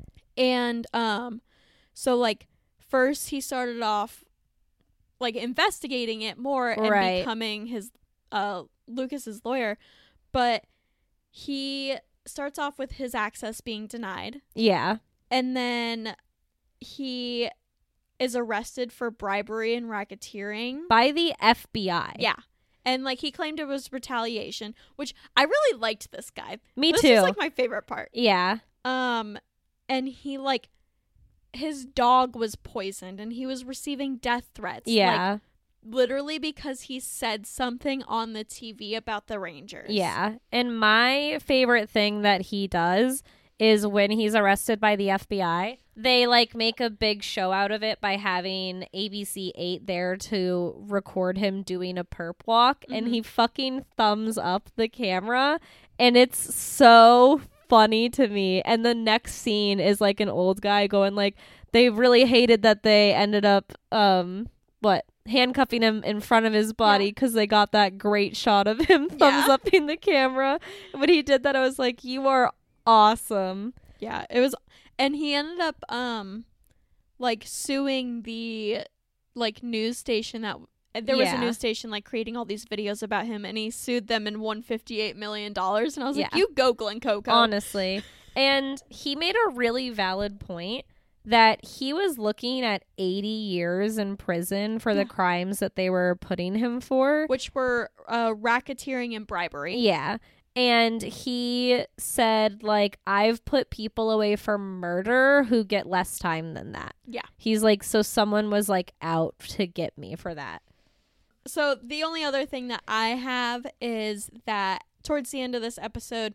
[SPEAKER 2] And um, so, like, first he started off, like, investigating it more and
[SPEAKER 1] Right.
[SPEAKER 2] becoming his, uh, Lucas's lawyer. But he starts off with his access being denied.
[SPEAKER 1] Yeah.
[SPEAKER 2] And then he is arrested for bribery and racketeering.
[SPEAKER 1] By the F B I.
[SPEAKER 2] Yeah. And, like, he claimed it was retaliation, which I really liked this guy.
[SPEAKER 1] Me
[SPEAKER 2] this
[SPEAKER 1] too.
[SPEAKER 2] is, like, my favorite part.
[SPEAKER 1] Yeah.
[SPEAKER 2] Um, and he, like, his dog was poisoned and he was receiving death threats.
[SPEAKER 1] Yeah.
[SPEAKER 2] Like, literally because he said something on the T V about the Rangers.
[SPEAKER 1] Yeah. And my favorite thing that he does is when he's arrested by the F B I, they like make a big show out of it by having A B C eight there to record him doing a perp walk.
[SPEAKER 2] Mm-hmm.
[SPEAKER 1] And he fucking thumbs up the camera. And it's so funny to me. And the next scene is like an old guy going like, they really hated that they ended up, um, what? handcuffing him in front of his body because they got that great shot of him thumbs
[SPEAKER 2] Yeah.
[SPEAKER 1] upping the camera. When he did that, I was like, you are awesome.
[SPEAKER 2] Yeah, it was, and he ended up, um, like, suing the, like, news station that, there was
[SPEAKER 1] Yeah.
[SPEAKER 2] a news station, like, creating all these videos about him, and he sued them and won fifty-eight million dollars, and I was like,
[SPEAKER 1] Yeah.
[SPEAKER 2] you go, Glen Coco.
[SPEAKER 1] Honestly. And he made a really valid point that he was looking at eighty years in prison for
[SPEAKER 2] Yeah.
[SPEAKER 1] the crimes that they were putting him for.
[SPEAKER 2] Which were, uh, racketeering and bribery.
[SPEAKER 1] Yeah. And he said, like, I've put people away for murder who get less time than that.
[SPEAKER 2] Yeah.
[SPEAKER 1] He's like, so someone was, like, out to get me for that.
[SPEAKER 2] So the only other thing that I have is that towards the end of this episode,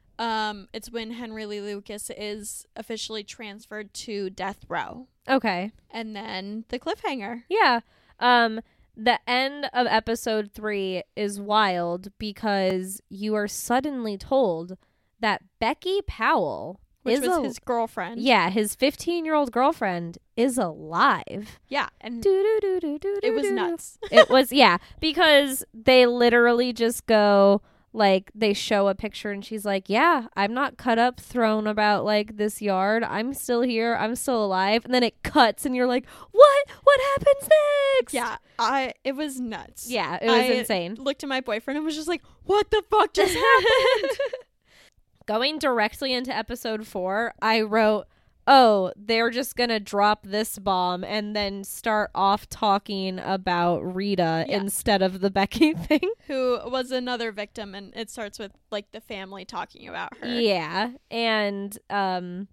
[SPEAKER 2] um, it's when Henry Lee Lucas is officially transferred to death row.
[SPEAKER 1] Okay.
[SPEAKER 2] And then the cliffhanger.
[SPEAKER 1] Yeah. Um, the end of episode three is wild because you are suddenly told that Becky Powell
[SPEAKER 2] Which
[SPEAKER 1] is
[SPEAKER 2] was
[SPEAKER 1] a-
[SPEAKER 2] his girlfriend.
[SPEAKER 1] yeah, his fifteen-year-old girlfriend is alive.
[SPEAKER 2] Yeah. And
[SPEAKER 1] Do-do-do-do-do-do-do.
[SPEAKER 2] it was nuts.
[SPEAKER 1] It was, yeah, because they literally just go, like they show a picture and she's like, yeah, I'm not cut up thrown about like this yard. I'm still here. I'm still alive. And then it cuts and you're like, what? What happens next?
[SPEAKER 2] Yeah, I it was nuts.
[SPEAKER 1] Yeah, it was
[SPEAKER 2] I
[SPEAKER 1] insane.
[SPEAKER 2] Looked at my boyfriend and was just like, what the fuck just happened?
[SPEAKER 1] Going directly into episode four, I wrote, oh, they're just going to drop this bomb and then start off talking about Rita
[SPEAKER 2] Yeah.
[SPEAKER 1] instead of the Becky thing.
[SPEAKER 2] Who was another victim, and it starts with like the family talking about her.
[SPEAKER 1] Yeah. And um,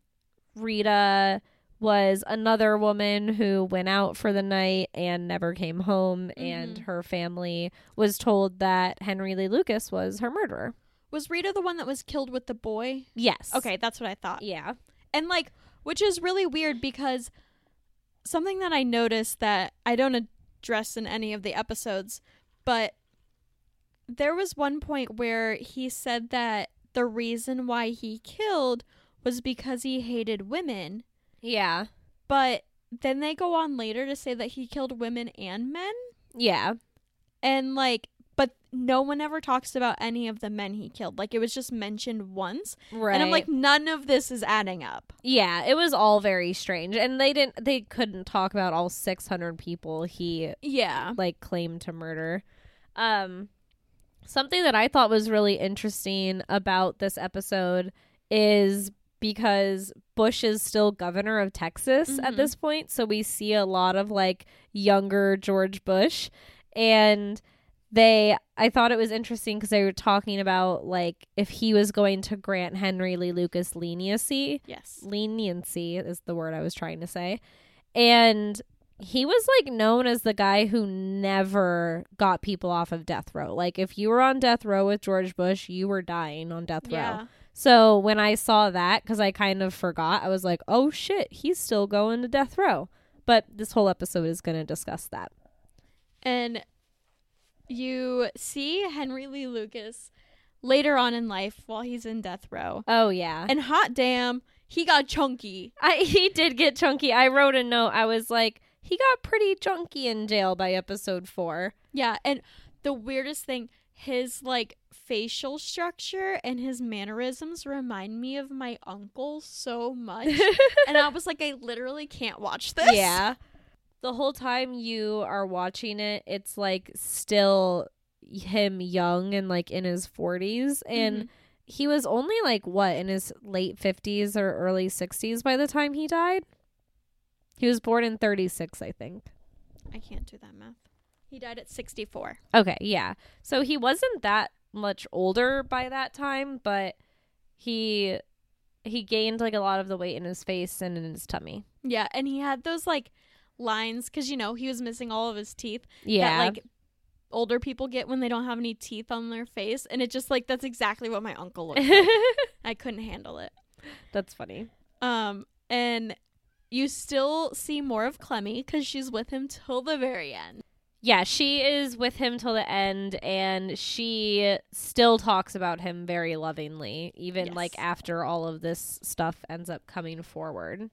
[SPEAKER 1] Rita was another woman who went out for the night and never came home.
[SPEAKER 2] Mhm.
[SPEAKER 1] And her family was told that Henry Lee Lucas was her murderer.
[SPEAKER 2] Was Rita the one that was killed with the boy?
[SPEAKER 1] Yes.
[SPEAKER 2] Okay, that's what I thought.
[SPEAKER 1] Yeah.
[SPEAKER 2] And like, which is really weird because something that I noticed that I don't address in any of the episodes, but there was one point where he said that the reason why he killed was because he hated women.
[SPEAKER 1] Yeah.
[SPEAKER 2] But then they go on later to say that he killed women and men.
[SPEAKER 1] Yeah.
[SPEAKER 2] And like, but no one ever talks about any of the men he killed. Like, it was just mentioned once.
[SPEAKER 1] Right.
[SPEAKER 2] And I'm like, none of this is adding up.
[SPEAKER 1] Yeah, it was all very strange. And they didn't they couldn't talk about all six hundred people he
[SPEAKER 2] Yeah.
[SPEAKER 1] like claimed to murder. Um something that I thought was really interesting about this episode is because Bush is still governor of Texas
[SPEAKER 2] Mhm.
[SPEAKER 1] at this point, so we see a lot of like younger George Bush, and they I thought it was interesting because they were talking about like if he was going to grant Henry Lee Lucas leniency.
[SPEAKER 2] Yes.
[SPEAKER 1] Leniency is the word I was trying to say. And he was like known as the guy who never got people off of death row. Like if you were on death row with George Bush, you were dying on death row.
[SPEAKER 2] Yeah.
[SPEAKER 1] So when I saw that, because I kind of forgot, I was like, oh shit, he's still going to death row. But this whole episode is going to discuss that.
[SPEAKER 2] And you see Henry Lee Lucas later on in life while he's in death row.
[SPEAKER 1] Oh yeah.
[SPEAKER 2] And hot damn, he got chunky.
[SPEAKER 1] I he did get chunky. I wrote a note. I was like, he got pretty chunky in jail by episode four.
[SPEAKER 2] Yeah, and the weirdest thing, his like facial structure and his mannerisms remind me of my uncle so much. And I was like, I literally can't watch this.
[SPEAKER 1] Yeah. The whole time you are watching it, it's like still him young and like in his forties. And
[SPEAKER 2] Mhm.
[SPEAKER 1] he was only like what, in his late fifties or early sixties by the time he died? He was born in thirty-six, I think.
[SPEAKER 2] I can't do that math. He died at sixty-four.
[SPEAKER 1] Okay, yeah. So he wasn't that much older by that time, but he he gained like a lot of the weight in his face and in his tummy.
[SPEAKER 2] Yeah, and he had those like lines because you know he was missing all of his teeth.
[SPEAKER 1] Yeah.
[SPEAKER 2] That like older people get when they don't have any teeth on their face, and it just like that's exactly what my uncle looked like. I couldn't handle it.
[SPEAKER 1] That's funny.
[SPEAKER 2] Um, and you still see more of Clemmy because she's with him till the very end.
[SPEAKER 1] Yeah, she is with him till the end, and she still talks about him very lovingly, even
[SPEAKER 2] Yes.
[SPEAKER 1] like after all of this stuff ends up coming forward.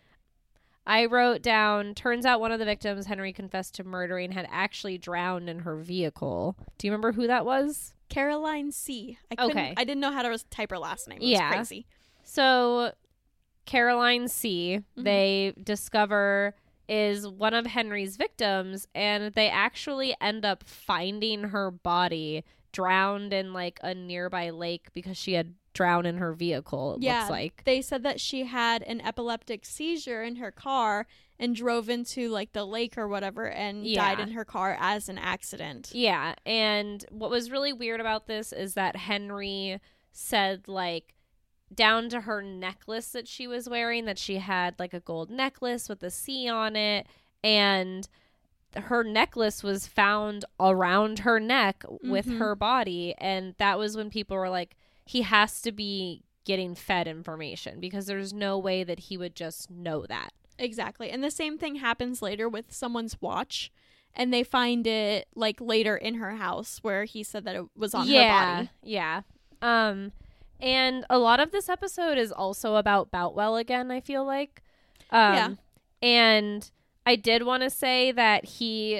[SPEAKER 1] I wrote down, turns out one of the victims Henry confessed to murdering had actually drowned in her vehicle. Do you remember who that was?
[SPEAKER 2] Caroline C. I couldn't,
[SPEAKER 1] Okay.
[SPEAKER 2] I didn't know how to type her last name. It was
[SPEAKER 1] Yeah.
[SPEAKER 2] crazy.
[SPEAKER 1] So, Caroline C.,
[SPEAKER 2] Mhm.
[SPEAKER 1] they discover is one of Henry's victims, and they actually end up finding her body drowned in like a nearby lake because she had drowned in her vehicle, it
[SPEAKER 2] Yeah,
[SPEAKER 1] looks like.
[SPEAKER 2] they said that she had an epileptic seizure in her car and drove into like the lake or whatever and
[SPEAKER 1] Yeah.
[SPEAKER 2] died in her car as an accident.
[SPEAKER 1] Yeah, and what was really weird about this is that Henry said like down to her necklace that she was wearing that she had like a gold necklace with a C on it, and her necklace was found around her neck with
[SPEAKER 2] Mhm.
[SPEAKER 1] her body, and that was when people were like, he has to be getting fed information because there's no way that he would just know that.
[SPEAKER 2] Exactly. And the same thing happens later with someone's watch, and they find it like later in her house where he said that it was on
[SPEAKER 1] yeah,
[SPEAKER 2] her body.
[SPEAKER 1] Yeah. Um and a lot of this episode is also about Boutwell again, I feel like. Um
[SPEAKER 2] Yeah.
[SPEAKER 1] and I did want to say that he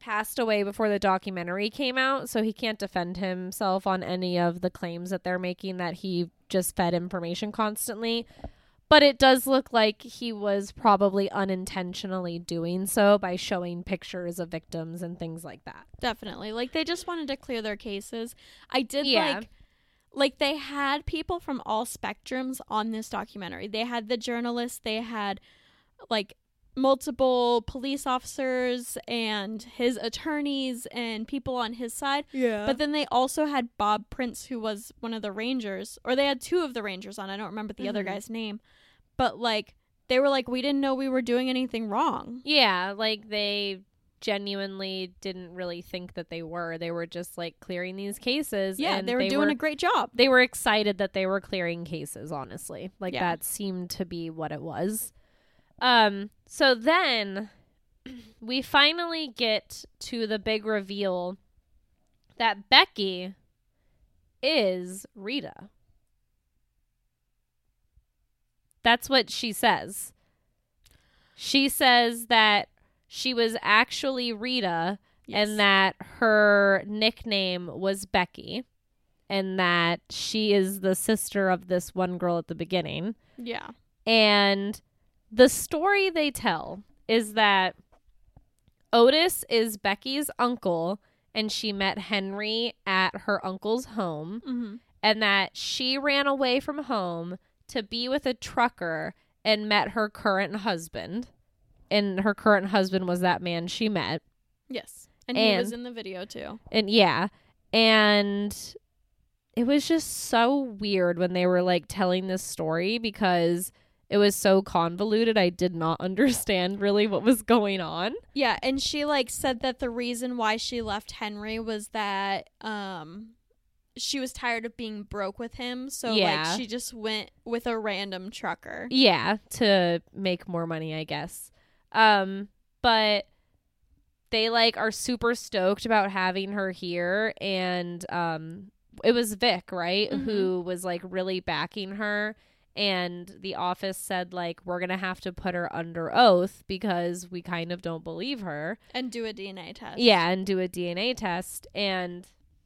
[SPEAKER 1] passed away before the documentary came out, so he can't defend himself on any of the claims that they're making that he just fed information constantly. But it does look like he was probably unintentionally doing so by showing pictures of victims and things like that.
[SPEAKER 2] Definitely. Like, they just wanted to clear their cases. I did
[SPEAKER 1] Yeah.
[SPEAKER 2] like, like they had people from all spectrums on this documentary. They had the journalists, they had like multiple police officers and his attorneys and people on his side.
[SPEAKER 1] Yeah.
[SPEAKER 2] But then they also had Bob Prince, who was one of the Rangers, or they had two of the Rangers on. I don't remember the mm-hmm. other guy's name. But, like, they were like, we didn't know we were doing anything wrong.
[SPEAKER 1] Yeah, like, they genuinely didn't really think that they were. They were just, like, clearing these cases.
[SPEAKER 2] Yeah,
[SPEAKER 1] and
[SPEAKER 2] they were
[SPEAKER 1] they
[SPEAKER 2] doing
[SPEAKER 1] were,
[SPEAKER 2] a great job.
[SPEAKER 1] They were excited that they were clearing cases, honestly. Like,
[SPEAKER 2] yeah.
[SPEAKER 1] that seemed to be what it was. Um, so then we finally get to the big reveal that Becky is Rita. That's what she says. She says that she was actually Rita, yes. and that her nickname was Becky, and that she is the sister of this one girl at the beginning.
[SPEAKER 2] Yeah.
[SPEAKER 1] And the story they tell is that Otis is Becky's uncle, and she met Henry at her uncle's home,
[SPEAKER 2] mm-hmm.
[SPEAKER 1] and that she ran away from home to be with a trucker and met her current husband. And her current husband was that man she met.
[SPEAKER 2] Yes. And,
[SPEAKER 1] and
[SPEAKER 2] he was in the video too.
[SPEAKER 1] And yeah. And it was just so weird when they were like telling this story because it was so convoluted. I did not understand really what was going on.
[SPEAKER 2] Yeah. And she like said that the reason why she left Henry was that, um, she was tired of being broke with him, so
[SPEAKER 1] yeah.
[SPEAKER 2] like she just went with a random trucker.
[SPEAKER 1] Yeah, to make more money, I guess. Um, but they like are super stoked about having her here, and um, it was Vic, right,
[SPEAKER 2] mm-hmm.
[SPEAKER 1] who was like really backing her, and the office said like we're gonna have to put her under oath because we kind of don't believe her,
[SPEAKER 2] and do a D N A test.
[SPEAKER 1] Yeah, and do a D N A test, and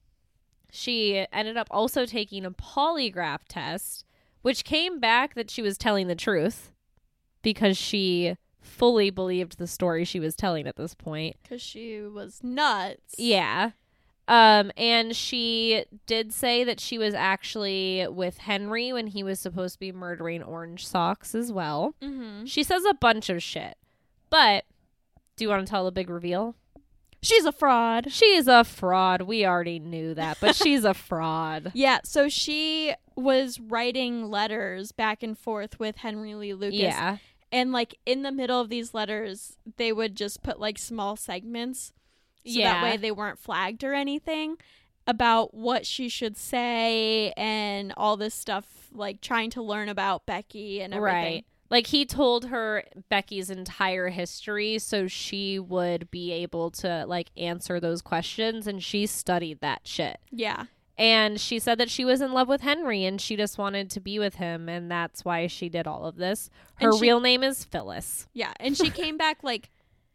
[SPEAKER 1] she ended up also taking a polygraph test, which came back that she was telling the truth because she fully believed the story she was telling at this point.
[SPEAKER 2] Because she was nuts.
[SPEAKER 1] Yeah. Um, and she did say that she was actually with Henry when he was supposed to be murdering Orange Socks as well.
[SPEAKER 2] Mm-hmm.
[SPEAKER 1] She says a bunch of shit. But do you want to tell the big reveal?
[SPEAKER 2] She's a fraud.
[SPEAKER 1] She's a fraud. We already knew that, but she's a fraud.
[SPEAKER 2] Yeah, so she was writing letters back and forth with Henry Lee Lucas.
[SPEAKER 1] Yeah.
[SPEAKER 2] And, like, in the middle of these letters, they would just put, like, small segments. So
[SPEAKER 1] yeah.
[SPEAKER 2] that way they weren't flagged or anything about what she should say and all this stuff, like, trying to learn about Becky and everything.
[SPEAKER 1] Right. Like, he told her Becky's entire history so she would be able to, like, answer those questions, and she studied that shit.
[SPEAKER 2] Yeah.
[SPEAKER 1] And she said that she was in love with Henry, and she just wanted to be with him, and that's why she did all of this. Her
[SPEAKER 2] she,
[SPEAKER 1] real name is Phyllis.
[SPEAKER 2] Yeah, and she came back, like,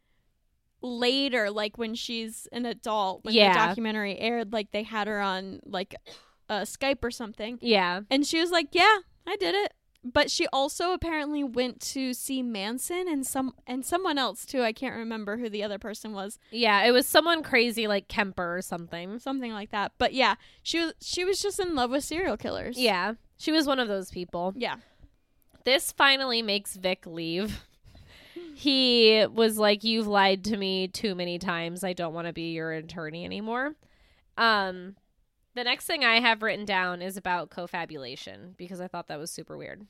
[SPEAKER 2] later, like, when she's an adult, when
[SPEAKER 1] yeah.
[SPEAKER 2] the documentary aired, like, they had her on, like, uh, Skype or something.
[SPEAKER 1] Yeah.
[SPEAKER 2] And she was like, yeah, I did it. But she also apparently went to see Manson and some and someone else too. I can't remember who the other person was.
[SPEAKER 1] Yeah, it was someone crazy like Kemper or something.
[SPEAKER 2] Something like that. But yeah, she was she was just in love with serial killers.
[SPEAKER 1] Yeah. She was one of those people.
[SPEAKER 2] Yeah.
[SPEAKER 1] This finally makes Vic leave. He was like, "You've lied to me too many times. I don't want to be your attorney anymore." Um The next thing I have written down is about confabulation because I thought that was super weird.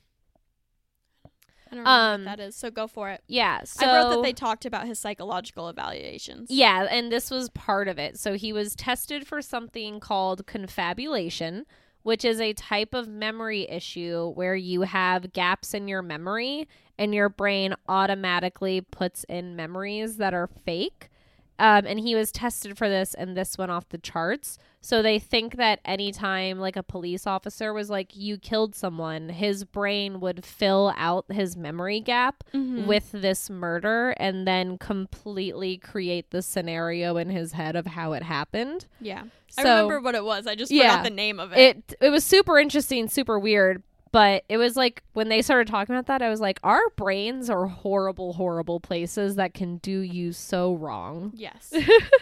[SPEAKER 2] I don't know
[SPEAKER 1] um,
[SPEAKER 2] what that is, so go for it.
[SPEAKER 1] Yeah, so...
[SPEAKER 2] I wrote that they talked about his psychological evaluations.
[SPEAKER 1] Yeah, and this was part of it. So he was tested for something called confabulation, which is a type of memory issue where you have gaps in your memory and your brain automatically puts in memories that are fake. Um, and he was tested for this, and this went off the charts. So they think that anytime like a police officer was like, you killed someone, his brain would fill out his memory gap
[SPEAKER 2] Mhm.
[SPEAKER 1] with this murder and then completely create the scenario in his head of how it happened.
[SPEAKER 2] Yeah.
[SPEAKER 1] So,
[SPEAKER 2] I remember what it was. I just
[SPEAKER 1] Yeah.
[SPEAKER 2] forgot the name of it.
[SPEAKER 1] it it was super interesting, super weird. But it was like when they started talking about that, I was like, our brains are horrible, horrible places that can do you so wrong.
[SPEAKER 2] Yes.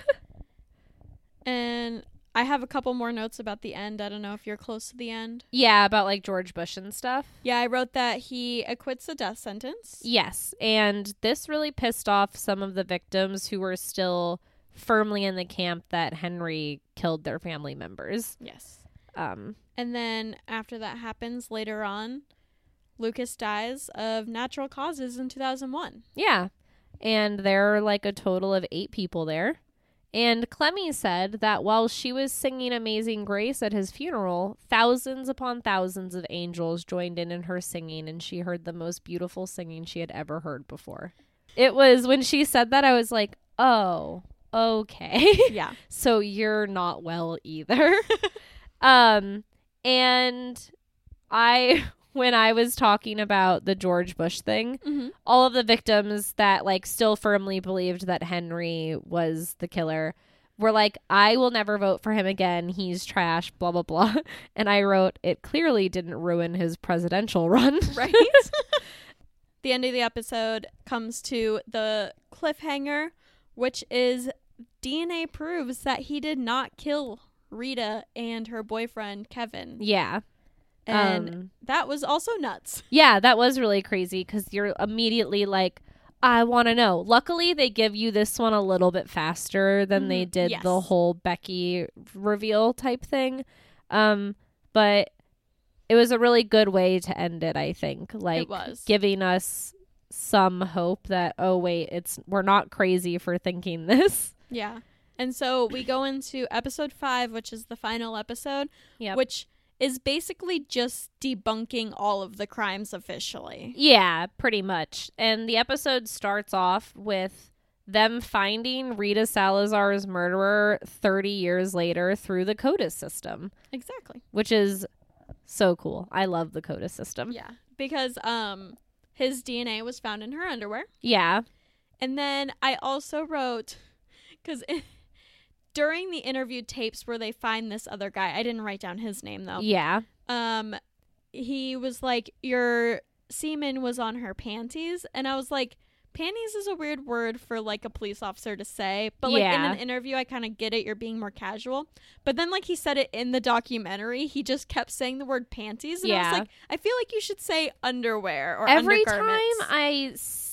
[SPEAKER 2] And I have a couple more notes about the end. I don't know if you're close to the end.
[SPEAKER 1] Yeah, about like George Bush and stuff.
[SPEAKER 2] Yeah, I wrote that he acquits the death sentence.
[SPEAKER 1] Yes. And this really pissed off some of the victims who were still firmly in the camp that Henry killed their family members.
[SPEAKER 2] Yes.
[SPEAKER 1] Um,
[SPEAKER 2] And then after that happens later on, Lucas dies of natural causes in two thousand one.
[SPEAKER 1] yeah. And there are like a total of eight people there. And Clemmy said that while she was singing Amazing Grace at his funeral, thousands upon thousands of angels joined in in her singing, and she heard the most beautiful singing she had ever heard before. It was, when she said that, I was like, oh, okay.
[SPEAKER 2] Yeah.
[SPEAKER 1] So you're not well either. um, and I, when I was talking about the George Bush thing,
[SPEAKER 2] Mm-hmm.
[SPEAKER 1] all of the victims that like still firmly believed that Henry was the killer were like, I will never vote for him again. He's trash, blah, blah, blah. And I wrote, it clearly didn't ruin his presidential run.
[SPEAKER 2] Right? The end of the episode comes to the cliffhanger, which is D N A proves that he did not kill Rita and her boyfriend, Kevin.
[SPEAKER 1] Yeah.
[SPEAKER 2] And
[SPEAKER 1] Um,
[SPEAKER 2] that was also nuts.
[SPEAKER 1] yeah, that was really crazy because you're immediately like, I want to know. Luckily, they give you this one a little bit faster than they
[SPEAKER 2] Mhm.
[SPEAKER 1] did
[SPEAKER 2] Yes.
[SPEAKER 1] the whole Becky reveal type thing. Um, but it was a really good way to end it, I think. Like,
[SPEAKER 2] It was.
[SPEAKER 1] giving us some hope that, oh, wait, it's we're not crazy for thinking this.
[SPEAKER 2] Yeah. And so we go into episode five, which is the final episode,
[SPEAKER 1] Yep.
[SPEAKER 2] which is basically just debunking all of the crimes officially.
[SPEAKER 1] Yeah, pretty much. And the episode starts off with them finding Rita Salazar's murderer thirty years later through the CODIS system,
[SPEAKER 2] Exactly.
[SPEAKER 1] which is so cool. I love the CODIS system.
[SPEAKER 2] Yeah. Because um his D N A was found in her underwear.
[SPEAKER 1] Yeah.
[SPEAKER 2] And then I also wrote, because during the interview tapes where they find this other guy, I didn't write down his name though.
[SPEAKER 1] Yeah.
[SPEAKER 2] Um, he was like, your semen was on her panties. And I was like, panties is a weird word for like a police officer to say. But like in
[SPEAKER 1] Yeah.
[SPEAKER 2] an interview, I kind of get it. You're being more casual. But then like he said it in the documentary, he just kept saying the word panties. And I
[SPEAKER 1] Yeah.
[SPEAKER 2] was like, I feel like you should say underwear or
[SPEAKER 1] Every time
[SPEAKER 2] undergarments.
[SPEAKER 1] I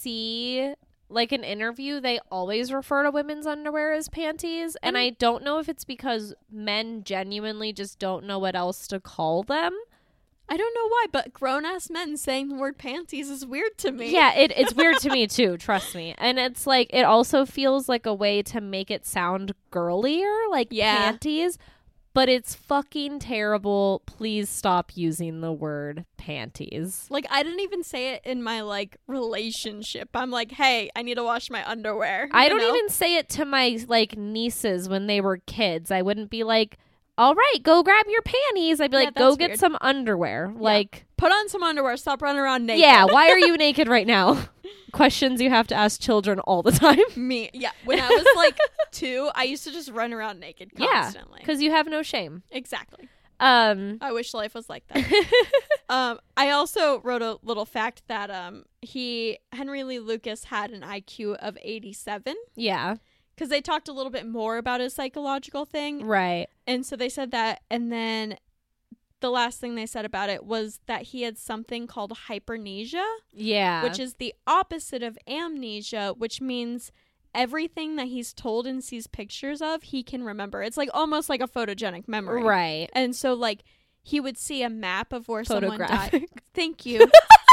[SPEAKER 1] see like an interview, they always refer to women's underwear as panties. And
[SPEAKER 2] Mm.
[SPEAKER 1] I don't know if it's because men genuinely just don't know what else to call them.
[SPEAKER 2] I don't know why, but grown-ass men saying the word panties is weird to me.
[SPEAKER 1] Yeah, it, it's weird to me too, trust me. And it's like, it also feels like a way to make it sound girlier, like
[SPEAKER 2] Yeah.
[SPEAKER 1] panties, but it's fucking terrible. Please stop using the word panties.
[SPEAKER 2] Like, I didn't even say it in my, like, relationship. I'm like, hey, I need to wash my underwear.
[SPEAKER 1] I
[SPEAKER 2] you
[SPEAKER 1] don't
[SPEAKER 2] know?
[SPEAKER 1] even say it to my like nieces when they were kids. I wouldn't be like, all right, go grab your panties. I'd be
[SPEAKER 2] Yeah,
[SPEAKER 1] like, go
[SPEAKER 2] that's
[SPEAKER 1] get
[SPEAKER 2] weird.
[SPEAKER 1] some underwear. Like,
[SPEAKER 2] Put on some underwear. Stop running around naked.
[SPEAKER 1] yeah, why are you naked right now? Questions you have to ask children all the time.
[SPEAKER 2] Me. Yeah. When I was, like, two, I used to just run around naked
[SPEAKER 1] Yeah,
[SPEAKER 2] constantly.
[SPEAKER 1] because you have no shame.
[SPEAKER 2] Exactly.
[SPEAKER 1] Um,
[SPEAKER 2] I wish life was like that. um, I also wrote a little fact that um he, Henry Lee Lucas, had an I Q of eighty-seven.
[SPEAKER 1] yeah,
[SPEAKER 2] Because they talked a little bit more about his psychological thing.
[SPEAKER 1] right.
[SPEAKER 2] And so they said that, and then the last thing they said about it was that he had something called hypermnesia,
[SPEAKER 1] Yeah.
[SPEAKER 2] which is the opposite of amnesia, which means everything that he's told and sees pictures of, he can remember. It's like almost like a photogenic memory.
[SPEAKER 1] right.
[SPEAKER 2] And so, like, he would see a map of where someone died.
[SPEAKER 1] Photographic.
[SPEAKER 2] Thank you.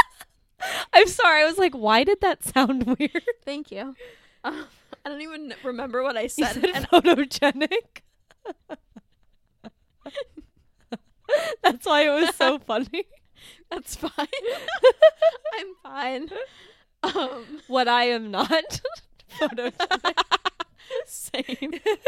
[SPEAKER 1] I'm sorry. I was like, why did that sound weird?
[SPEAKER 2] Thank you. Um, I don't even remember what I
[SPEAKER 1] You
[SPEAKER 2] said.
[SPEAKER 1] said
[SPEAKER 2] and
[SPEAKER 1] photogenic. That's why it was so funny.
[SPEAKER 2] that's fine. I'm fine. Um,
[SPEAKER 1] What I am not. Photogenic.
[SPEAKER 2] Same.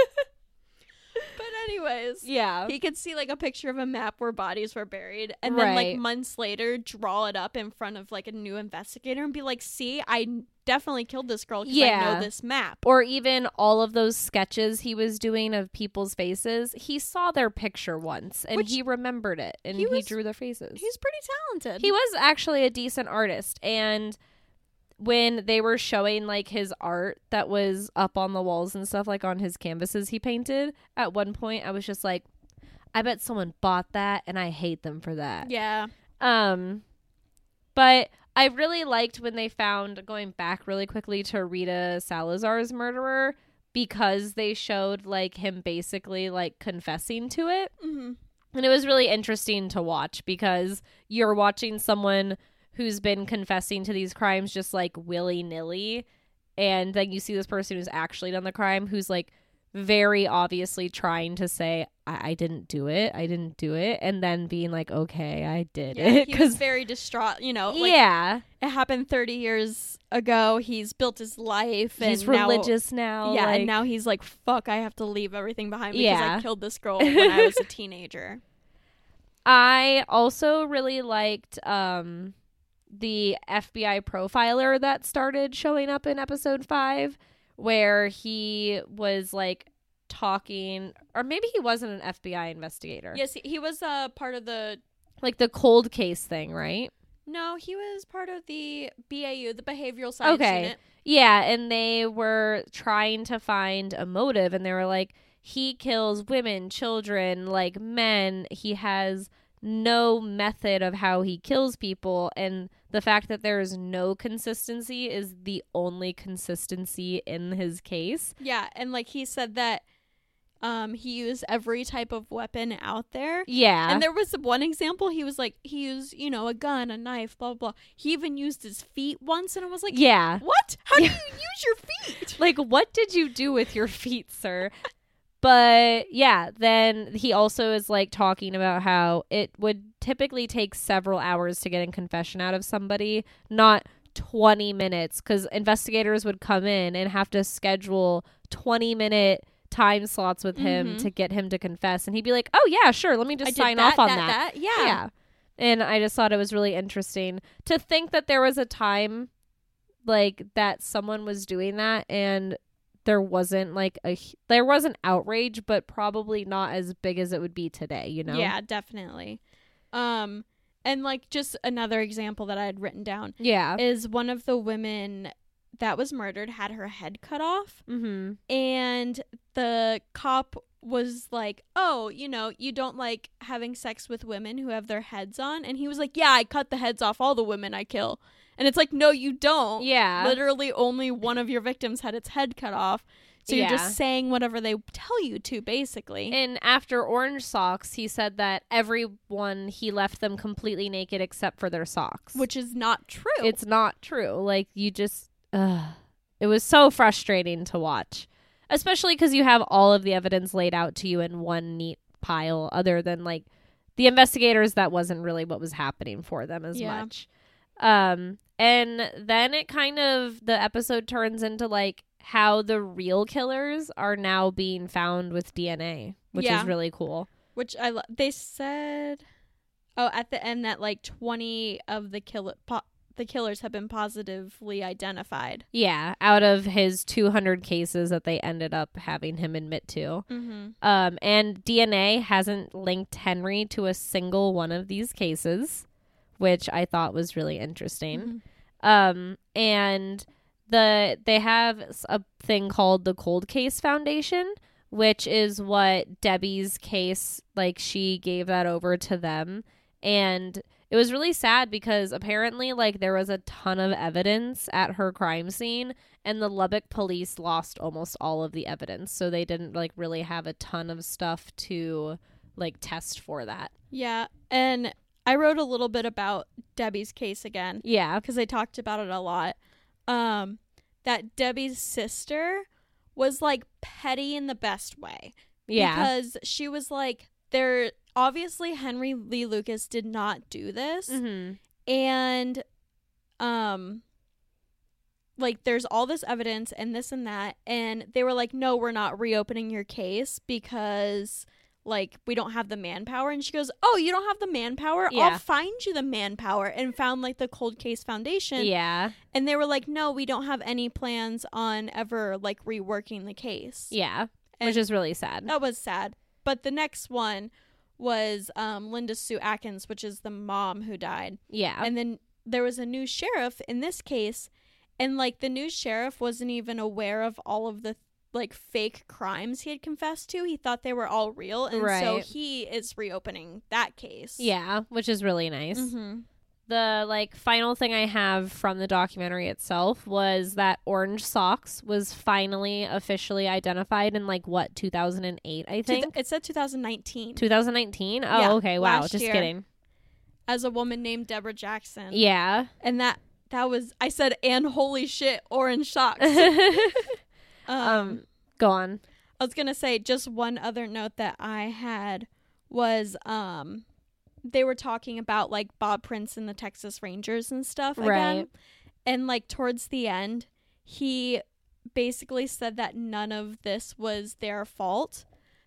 [SPEAKER 2] But anyways,
[SPEAKER 1] Yeah.
[SPEAKER 2] he could see like a picture of a map where bodies were buried, and then like
[SPEAKER 1] Right.
[SPEAKER 2] months later draw it up in front of like a new investigator and be like, see, I definitely killed this girl because I
[SPEAKER 1] Yeah.
[SPEAKER 2] know this map.
[SPEAKER 1] Or even all of those sketches he was doing of people's faces. He saw their picture once and
[SPEAKER 2] Which
[SPEAKER 1] he remembered it and
[SPEAKER 2] he
[SPEAKER 1] he,
[SPEAKER 2] was-
[SPEAKER 1] drew their faces.
[SPEAKER 2] He's pretty talented.
[SPEAKER 1] He was actually a decent artist. And when they were showing like his art that was up on the walls and stuff, like on his canvases he painted, at one point I was just like, I bet someone bought that and I hate them for that.
[SPEAKER 2] Yeah.
[SPEAKER 1] Um, but I really liked when they found, going back really quickly to Rita Salazar's murderer, because they showed like him basically like confessing to it.
[SPEAKER 2] Mm-hmm.
[SPEAKER 1] And it was really interesting to watch because you're watching someone who's been confessing to these crimes just like willy-nilly, and then you see this person who's actually done the crime who's like very obviously trying to say, I, I didn't do it, I didn't do it, and then being like, okay, I did
[SPEAKER 2] Yeah,
[SPEAKER 1] it.
[SPEAKER 2] he was very distraught. You know, like,
[SPEAKER 1] yeah,
[SPEAKER 2] it happened thirty years ago. He's built his life. And
[SPEAKER 1] he's
[SPEAKER 2] now-
[SPEAKER 1] religious now.
[SPEAKER 2] Yeah,
[SPEAKER 1] like,
[SPEAKER 2] and now he's like, fuck, I have to leave everything behind because
[SPEAKER 1] Yeah.
[SPEAKER 2] I killed this girl when I was a teenager.
[SPEAKER 1] I also really liked um the F B I profiler that started showing up in episode five, where he was like talking, or maybe he wasn't an F B I investigator.
[SPEAKER 2] Yes, he, he was uh, part of the...
[SPEAKER 1] Like the cold case thing, right?
[SPEAKER 2] No, he was part of the B A U, the Behavioral Science
[SPEAKER 1] Okay.
[SPEAKER 2] Unit.
[SPEAKER 1] Yeah, and they were trying to find a motive, and they were like, he kills women, children, like men. He has no method of how he kills people, and the fact that there is no consistency is the only consistency in his case.
[SPEAKER 2] Yeah, and like he said that um, he used every type of weapon out there.
[SPEAKER 1] Yeah.
[SPEAKER 2] And there was one example, he was like, he used, you know, a gun, a knife, blah, blah, blah. He even used his feet once, and I was like,
[SPEAKER 1] yeah.
[SPEAKER 2] what? How
[SPEAKER 1] Yeah.
[SPEAKER 2] do you use your feet?
[SPEAKER 1] Like, what did you do with your feet, sir? But yeah, then he also is like talking about how it would typically take several hours to get a confession out of somebody, not twenty minutes, because investigators would come in and have to schedule twenty minute time slots with him
[SPEAKER 2] Mhm.
[SPEAKER 1] to get him to confess. And he'd be like, oh, yeah, sure, let me
[SPEAKER 2] I
[SPEAKER 1] just
[SPEAKER 2] did
[SPEAKER 1] sign
[SPEAKER 2] that,
[SPEAKER 1] off on
[SPEAKER 2] that,
[SPEAKER 1] that.
[SPEAKER 2] that. Yeah.
[SPEAKER 1] Yeah. And I just thought it was really interesting to think that there was a time like that someone was doing that and there wasn't like a there was an outrage, but probably not as big as it would be today, you know?
[SPEAKER 2] Yeah, definitely. Um, and like just another example that I had written down
[SPEAKER 1] Yeah.
[SPEAKER 2] is one of the women that was murdered had her head cut off,
[SPEAKER 1] Mm-hmm.
[SPEAKER 2] and the cop was like, oh, you know, you don't like having sex with women who have their heads on. And he was like, yeah, I cut the heads off all the women I kill. And it's like, no, you don't.
[SPEAKER 1] Yeah.
[SPEAKER 2] Literally only one of your victims had its head cut off. So you're
[SPEAKER 1] Yeah.
[SPEAKER 2] just saying whatever they tell you to, basically.
[SPEAKER 1] And after Orange Socks, he said that everyone, he left them completely naked except for their socks.
[SPEAKER 2] Which is not true.
[SPEAKER 1] It's not true. Like, you just, ugh. It was so frustrating to watch. Especially because you have all of the evidence laid out to you in one neat pile, other than, like, the investigators, that wasn't really what was happening for them as
[SPEAKER 2] Yeah.
[SPEAKER 1] much. Um, and then it kind of, the episode turns into, like, how the real killers are now being found with D N A, which
[SPEAKER 2] Yeah.
[SPEAKER 1] is really cool.
[SPEAKER 2] Which I lo- they said, oh, at the end that like twenty of the kill po- the killers have been positively identified.
[SPEAKER 1] Yeah, out of his two hundred cases that they ended up having him admit to.
[SPEAKER 2] Mm-hmm.
[SPEAKER 1] Um, and D N A hasn't linked Henry to a single one of these cases, which I thought was really interesting.
[SPEAKER 2] Mhm.
[SPEAKER 1] Um, and the they have s- a thing called the Cold Case Foundation, which is what Debbie's case, like, she gave that over to them. And it was really sad because apparently, like, there was a ton of evidence at her crime scene, and the Lubbock police lost almost all of the evidence. So they didn't, like, really have a ton of stuff to, like, test for that.
[SPEAKER 2] Yeah, and I wrote a little bit about Debbie's case again
[SPEAKER 1] Yeah.
[SPEAKER 2] because they talked about it a lot. Um, that Debbie's sister was like petty in the best way.
[SPEAKER 1] Yeah.
[SPEAKER 2] Because she was like, there obviously Henry Lee Lucas did not do this.
[SPEAKER 1] Mm-hmm.
[SPEAKER 2] And um like, there's all this evidence and this and that. And they were like, no, we're not reopening your case because, like, we don't have the manpower. And she goes, oh, you don't have the manpower?
[SPEAKER 1] Yeah.
[SPEAKER 2] I'll find you the manpower. And found, like, the Cold Case Foundation.
[SPEAKER 1] Yeah.
[SPEAKER 2] And they were like, no, we don't have any plans on ever, like, reworking the case.
[SPEAKER 1] Yeah.
[SPEAKER 2] And
[SPEAKER 1] Which is really sad.
[SPEAKER 2] that was sad. But the next one was um, Linda Sue Atkins, which is the mom who died.
[SPEAKER 1] Yeah.
[SPEAKER 2] And then there was a new sheriff in this case. And, like, the new sheriff wasn't even aware of all of the, like, fake crimes he had confessed to. He thought they were all real. And
[SPEAKER 1] Right.
[SPEAKER 2] so he is reopening that case.
[SPEAKER 1] Yeah, which is really nice.
[SPEAKER 2] Mm-hmm.
[SPEAKER 1] The, like, final thing I have from the documentary itself was that Orange Socks was finally officially identified in, like, what, two thousand eight, I think?
[SPEAKER 2] It said two thousand nineteen.
[SPEAKER 1] twenty nineteen? Oh,
[SPEAKER 2] Yeah,
[SPEAKER 1] okay. Wow.
[SPEAKER 2] last
[SPEAKER 1] Just
[SPEAKER 2] year.
[SPEAKER 1] kidding.
[SPEAKER 2] As a woman named Deborah Jackson.
[SPEAKER 1] Yeah.
[SPEAKER 2] And that, that was, I said, and holy shit, Orange Socks. um,
[SPEAKER 1] um, go on.
[SPEAKER 2] I was going to say just one other note that I had was um they were talking about, like, Bob Prince and the Texas Rangers and stuff again.
[SPEAKER 1] Right.
[SPEAKER 2] And, like, towards the end, he basically said that none of this was their fault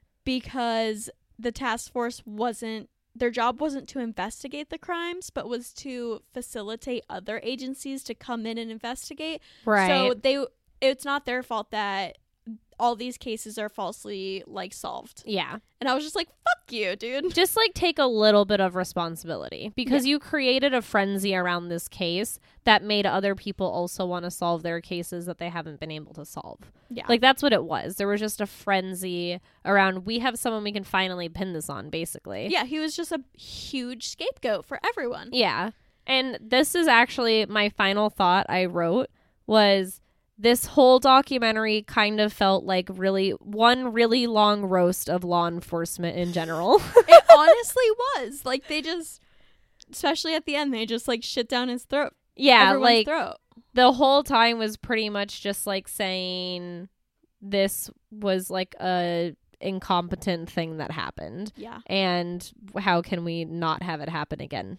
[SPEAKER 2] because the task force wasn't, their job wasn't to investigate the crimes, but was to facilitate other agencies to come in and investigate.
[SPEAKER 1] Right.
[SPEAKER 2] So they, it's not their fault that all these cases are falsely, like, solved.
[SPEAKER 1] yeah.
[SPEAKER 2] And I was just like, fuck you, dude.
[SPEAKER 1] Just, like, take a little bit of responsibility because you created a frenzy around this case that made other people also want to solve their cases that they haven't been able to solve.
[SPEAKER 2] Yeah.
[SPEAKER 1] Like, that's what it was. There was just a frenzy around, we have someone we can finally pin this on, basically.
[SPEAKER 2] Yeah, he was just a huge scapegoat for everyone.
[SPEAKER 1] Yeah. And this is actually my final thought I wrote was this whole documentary kind of felt like really one really long roast of law enforcement in general.
[SPEAKER 2] It honestly was. Like, they just, especially at the end, they just, like, shit down his throat.
[SPEAKER 1] Yeah,
[SPEAKER 2] Everyone's
[SPEAKER 1] like
[SPEAKER 2] throat.
[SPEAKER 1] the whole time was pretty much just like saying this was like a incompetent thing that happened.
[SPEAKER 2] Yeah.
[SPEAKER 1] And how can we not have it happen again?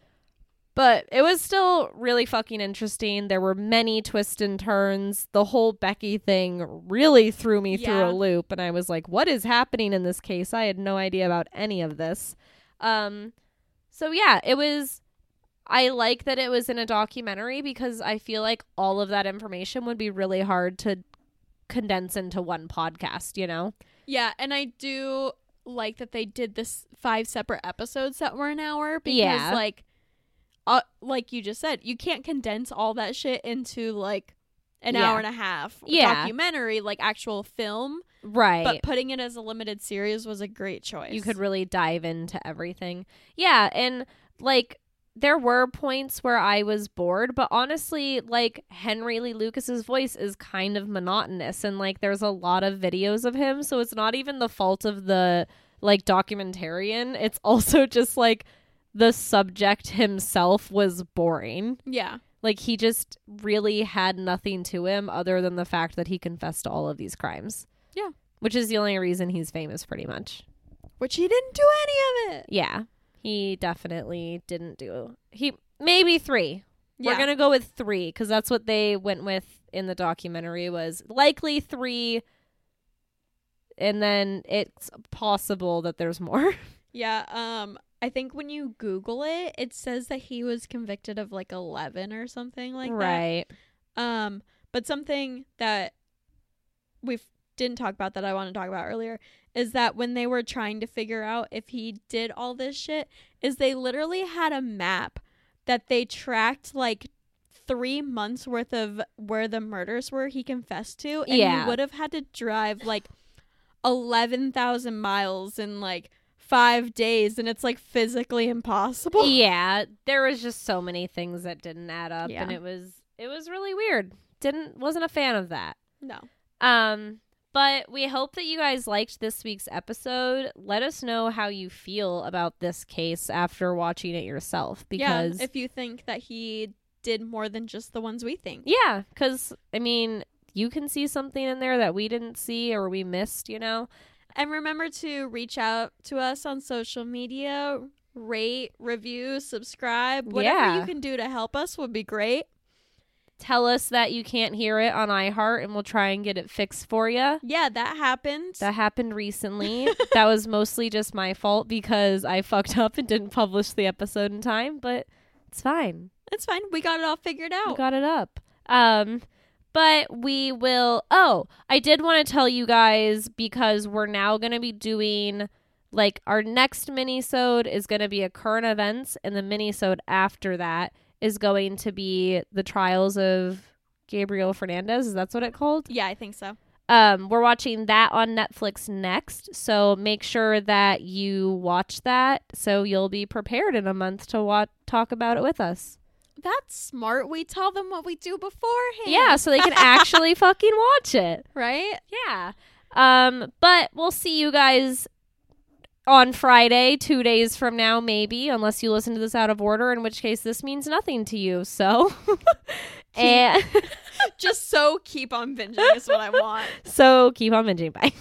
[SPEAKER 1] But it was still really fucking interesting. There were many twists and turns. The whole Becky thing really threw me through
[SPEAKER 2] Yeah.
[SPEAKER 1] a loop. And I was like, what is happening in this case? I had no idea about any of this. Um, so, yeah, it was... I like that it was in a documentary because I feel like all of that information would be really hard to condense into one podcast, you know?
[SPEAKER 2] Yeah, and I do like that they did this five separate episodes that were an hour because,
[SPEAKER 1] Yeah.
[SPEAKER 2] like, uh, like you just said, you can't condense all that shit into, like, an
[SPEAKER 1] Yeah.
[SPEAKER 2] hour and a half
[SPEAKER 1] Yeah.
[SPEAKER 2] documentary, like actual film.
[SPEAKER 1] Right.
[SPEAKER 2] But putting it as a limited series was a great choice.
[SPEAKER 1] You could really dive into everything. Yeah, and, like, there were points where I was bored, but honestly, like, Henry Lee Lucas's voice is kind of monotonous, and, like, there's a lot of videos of him, so it's not even the fault of the, like, documentarian. It's also just, like, the subject himself was boring.
[SPEAKER 2] Yeah.
[SPEAKER 1] Like, he just really had nothing to him other than the fact that he confessed to all of these crimes.
[SPEAKER 2] Yeah.
[SPEAKER 1] Which is the only reason he's famous, pretty much.
[SPEAKER 2] Which he didn't do any of it.
[SPEAKER 1] Yeah. He definitely didn't do. He maybe three.
[SPEAKER 2] Yeah.
[SPEAKER 1] We're gonna go with three because that's what they went with in the documentary. Was likely three, and then it's possible that there's more.
[SPEAKER 2] Yeah, um, I think when you Google it, it says that he was convicted of like eleven or something like
[SPEAKER 1] right.
[SPEAKER 2] that. Um, but something that we didn't talk about that I want to talk about earlier is that when they were trying to figure out if he did all this shit, is they literally had a map that they tracked like three months worth of where the murders were he confessed to, and
[SPEAKER 1] Yeah.
[SPEAKER 2] he would have had to drive like eleven thousand miles in like five days, and it's like physically impossible.
[SPEAKER 1] Yeah, there was just so many things that didn't add up,
[SPEAKER 2] Yeah.
[SPEAKER 1] and it was it was really weird. Didn't wasn't a fan of that.
[SPEAKER 2] No.
[SPEAKER 1] Um, but we hope that you guys liked this week's episode. Let us know how you feel about this case after watching it yourself, because
[SPEAKER 2] Yeah, if you think that he did more than just the ones we think.
[SPEAKER 1] yeah, because I mean, you can see something in there that we didn't see or we missed, you know.
[SPEAKER 2] And remember to reach out to us on social media, rate, review, subscribe, whatever
[SPEAKER 1] Yeah.
[SPEAKER 2] you can do to help us would be great.
[SPEAKER 1] tell us that you can't hear it on iHeart, and we'll try and get it fixed for you.
[SPEAKER 2] Yeah, that happened.
[SPEAKER 1] That happened recently. That was mostly just my fault because I fucked up and didn't publish the episode in time, but it's fine.
[SPEAKER 2] It's fine. We got it all figured out.
[SPEAKER 1] We got it up. Um, but we will. Oh, I did want to tell you guys because we're now going to be doing like our next mini-sode is going to be a current events, and the mini-sode after that is going to be the trials of Gabriel Fernandez. Is that what it's called?
[SPEAKER 2] Yeah, I think so.
[SPEAKER 1] Um, we're watching that on Netflix next, so make sure that you watch that so you'll be prepared in a month to wa- talk about it with us.
[SPEAKER 2] That's smart. We tell them what we do beforehand.
[SPEAKER 1] Yeah, so they can actually fucking watch it.
[SPEAKER 2] Right?
[SPEAKER 1] Yeah. Um, but we'll see you guys on Friday, two days from now, maybe, unless you listen to this out of order, in which case this means nothing to you. So, and
[SPEAKER 2] Just so keep on binging is what I want.
[SPEAKER 1] so keep on binging. Bye.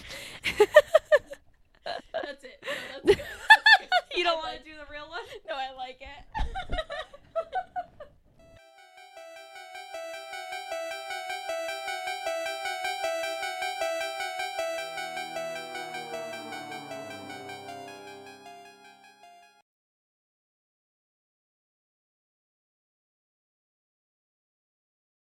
[SPEAKER 2] That's it. No, that's good. That's good.
[SPEAKER 1] You don't want to do the real one?
[SPEAKER 2] No, I like it.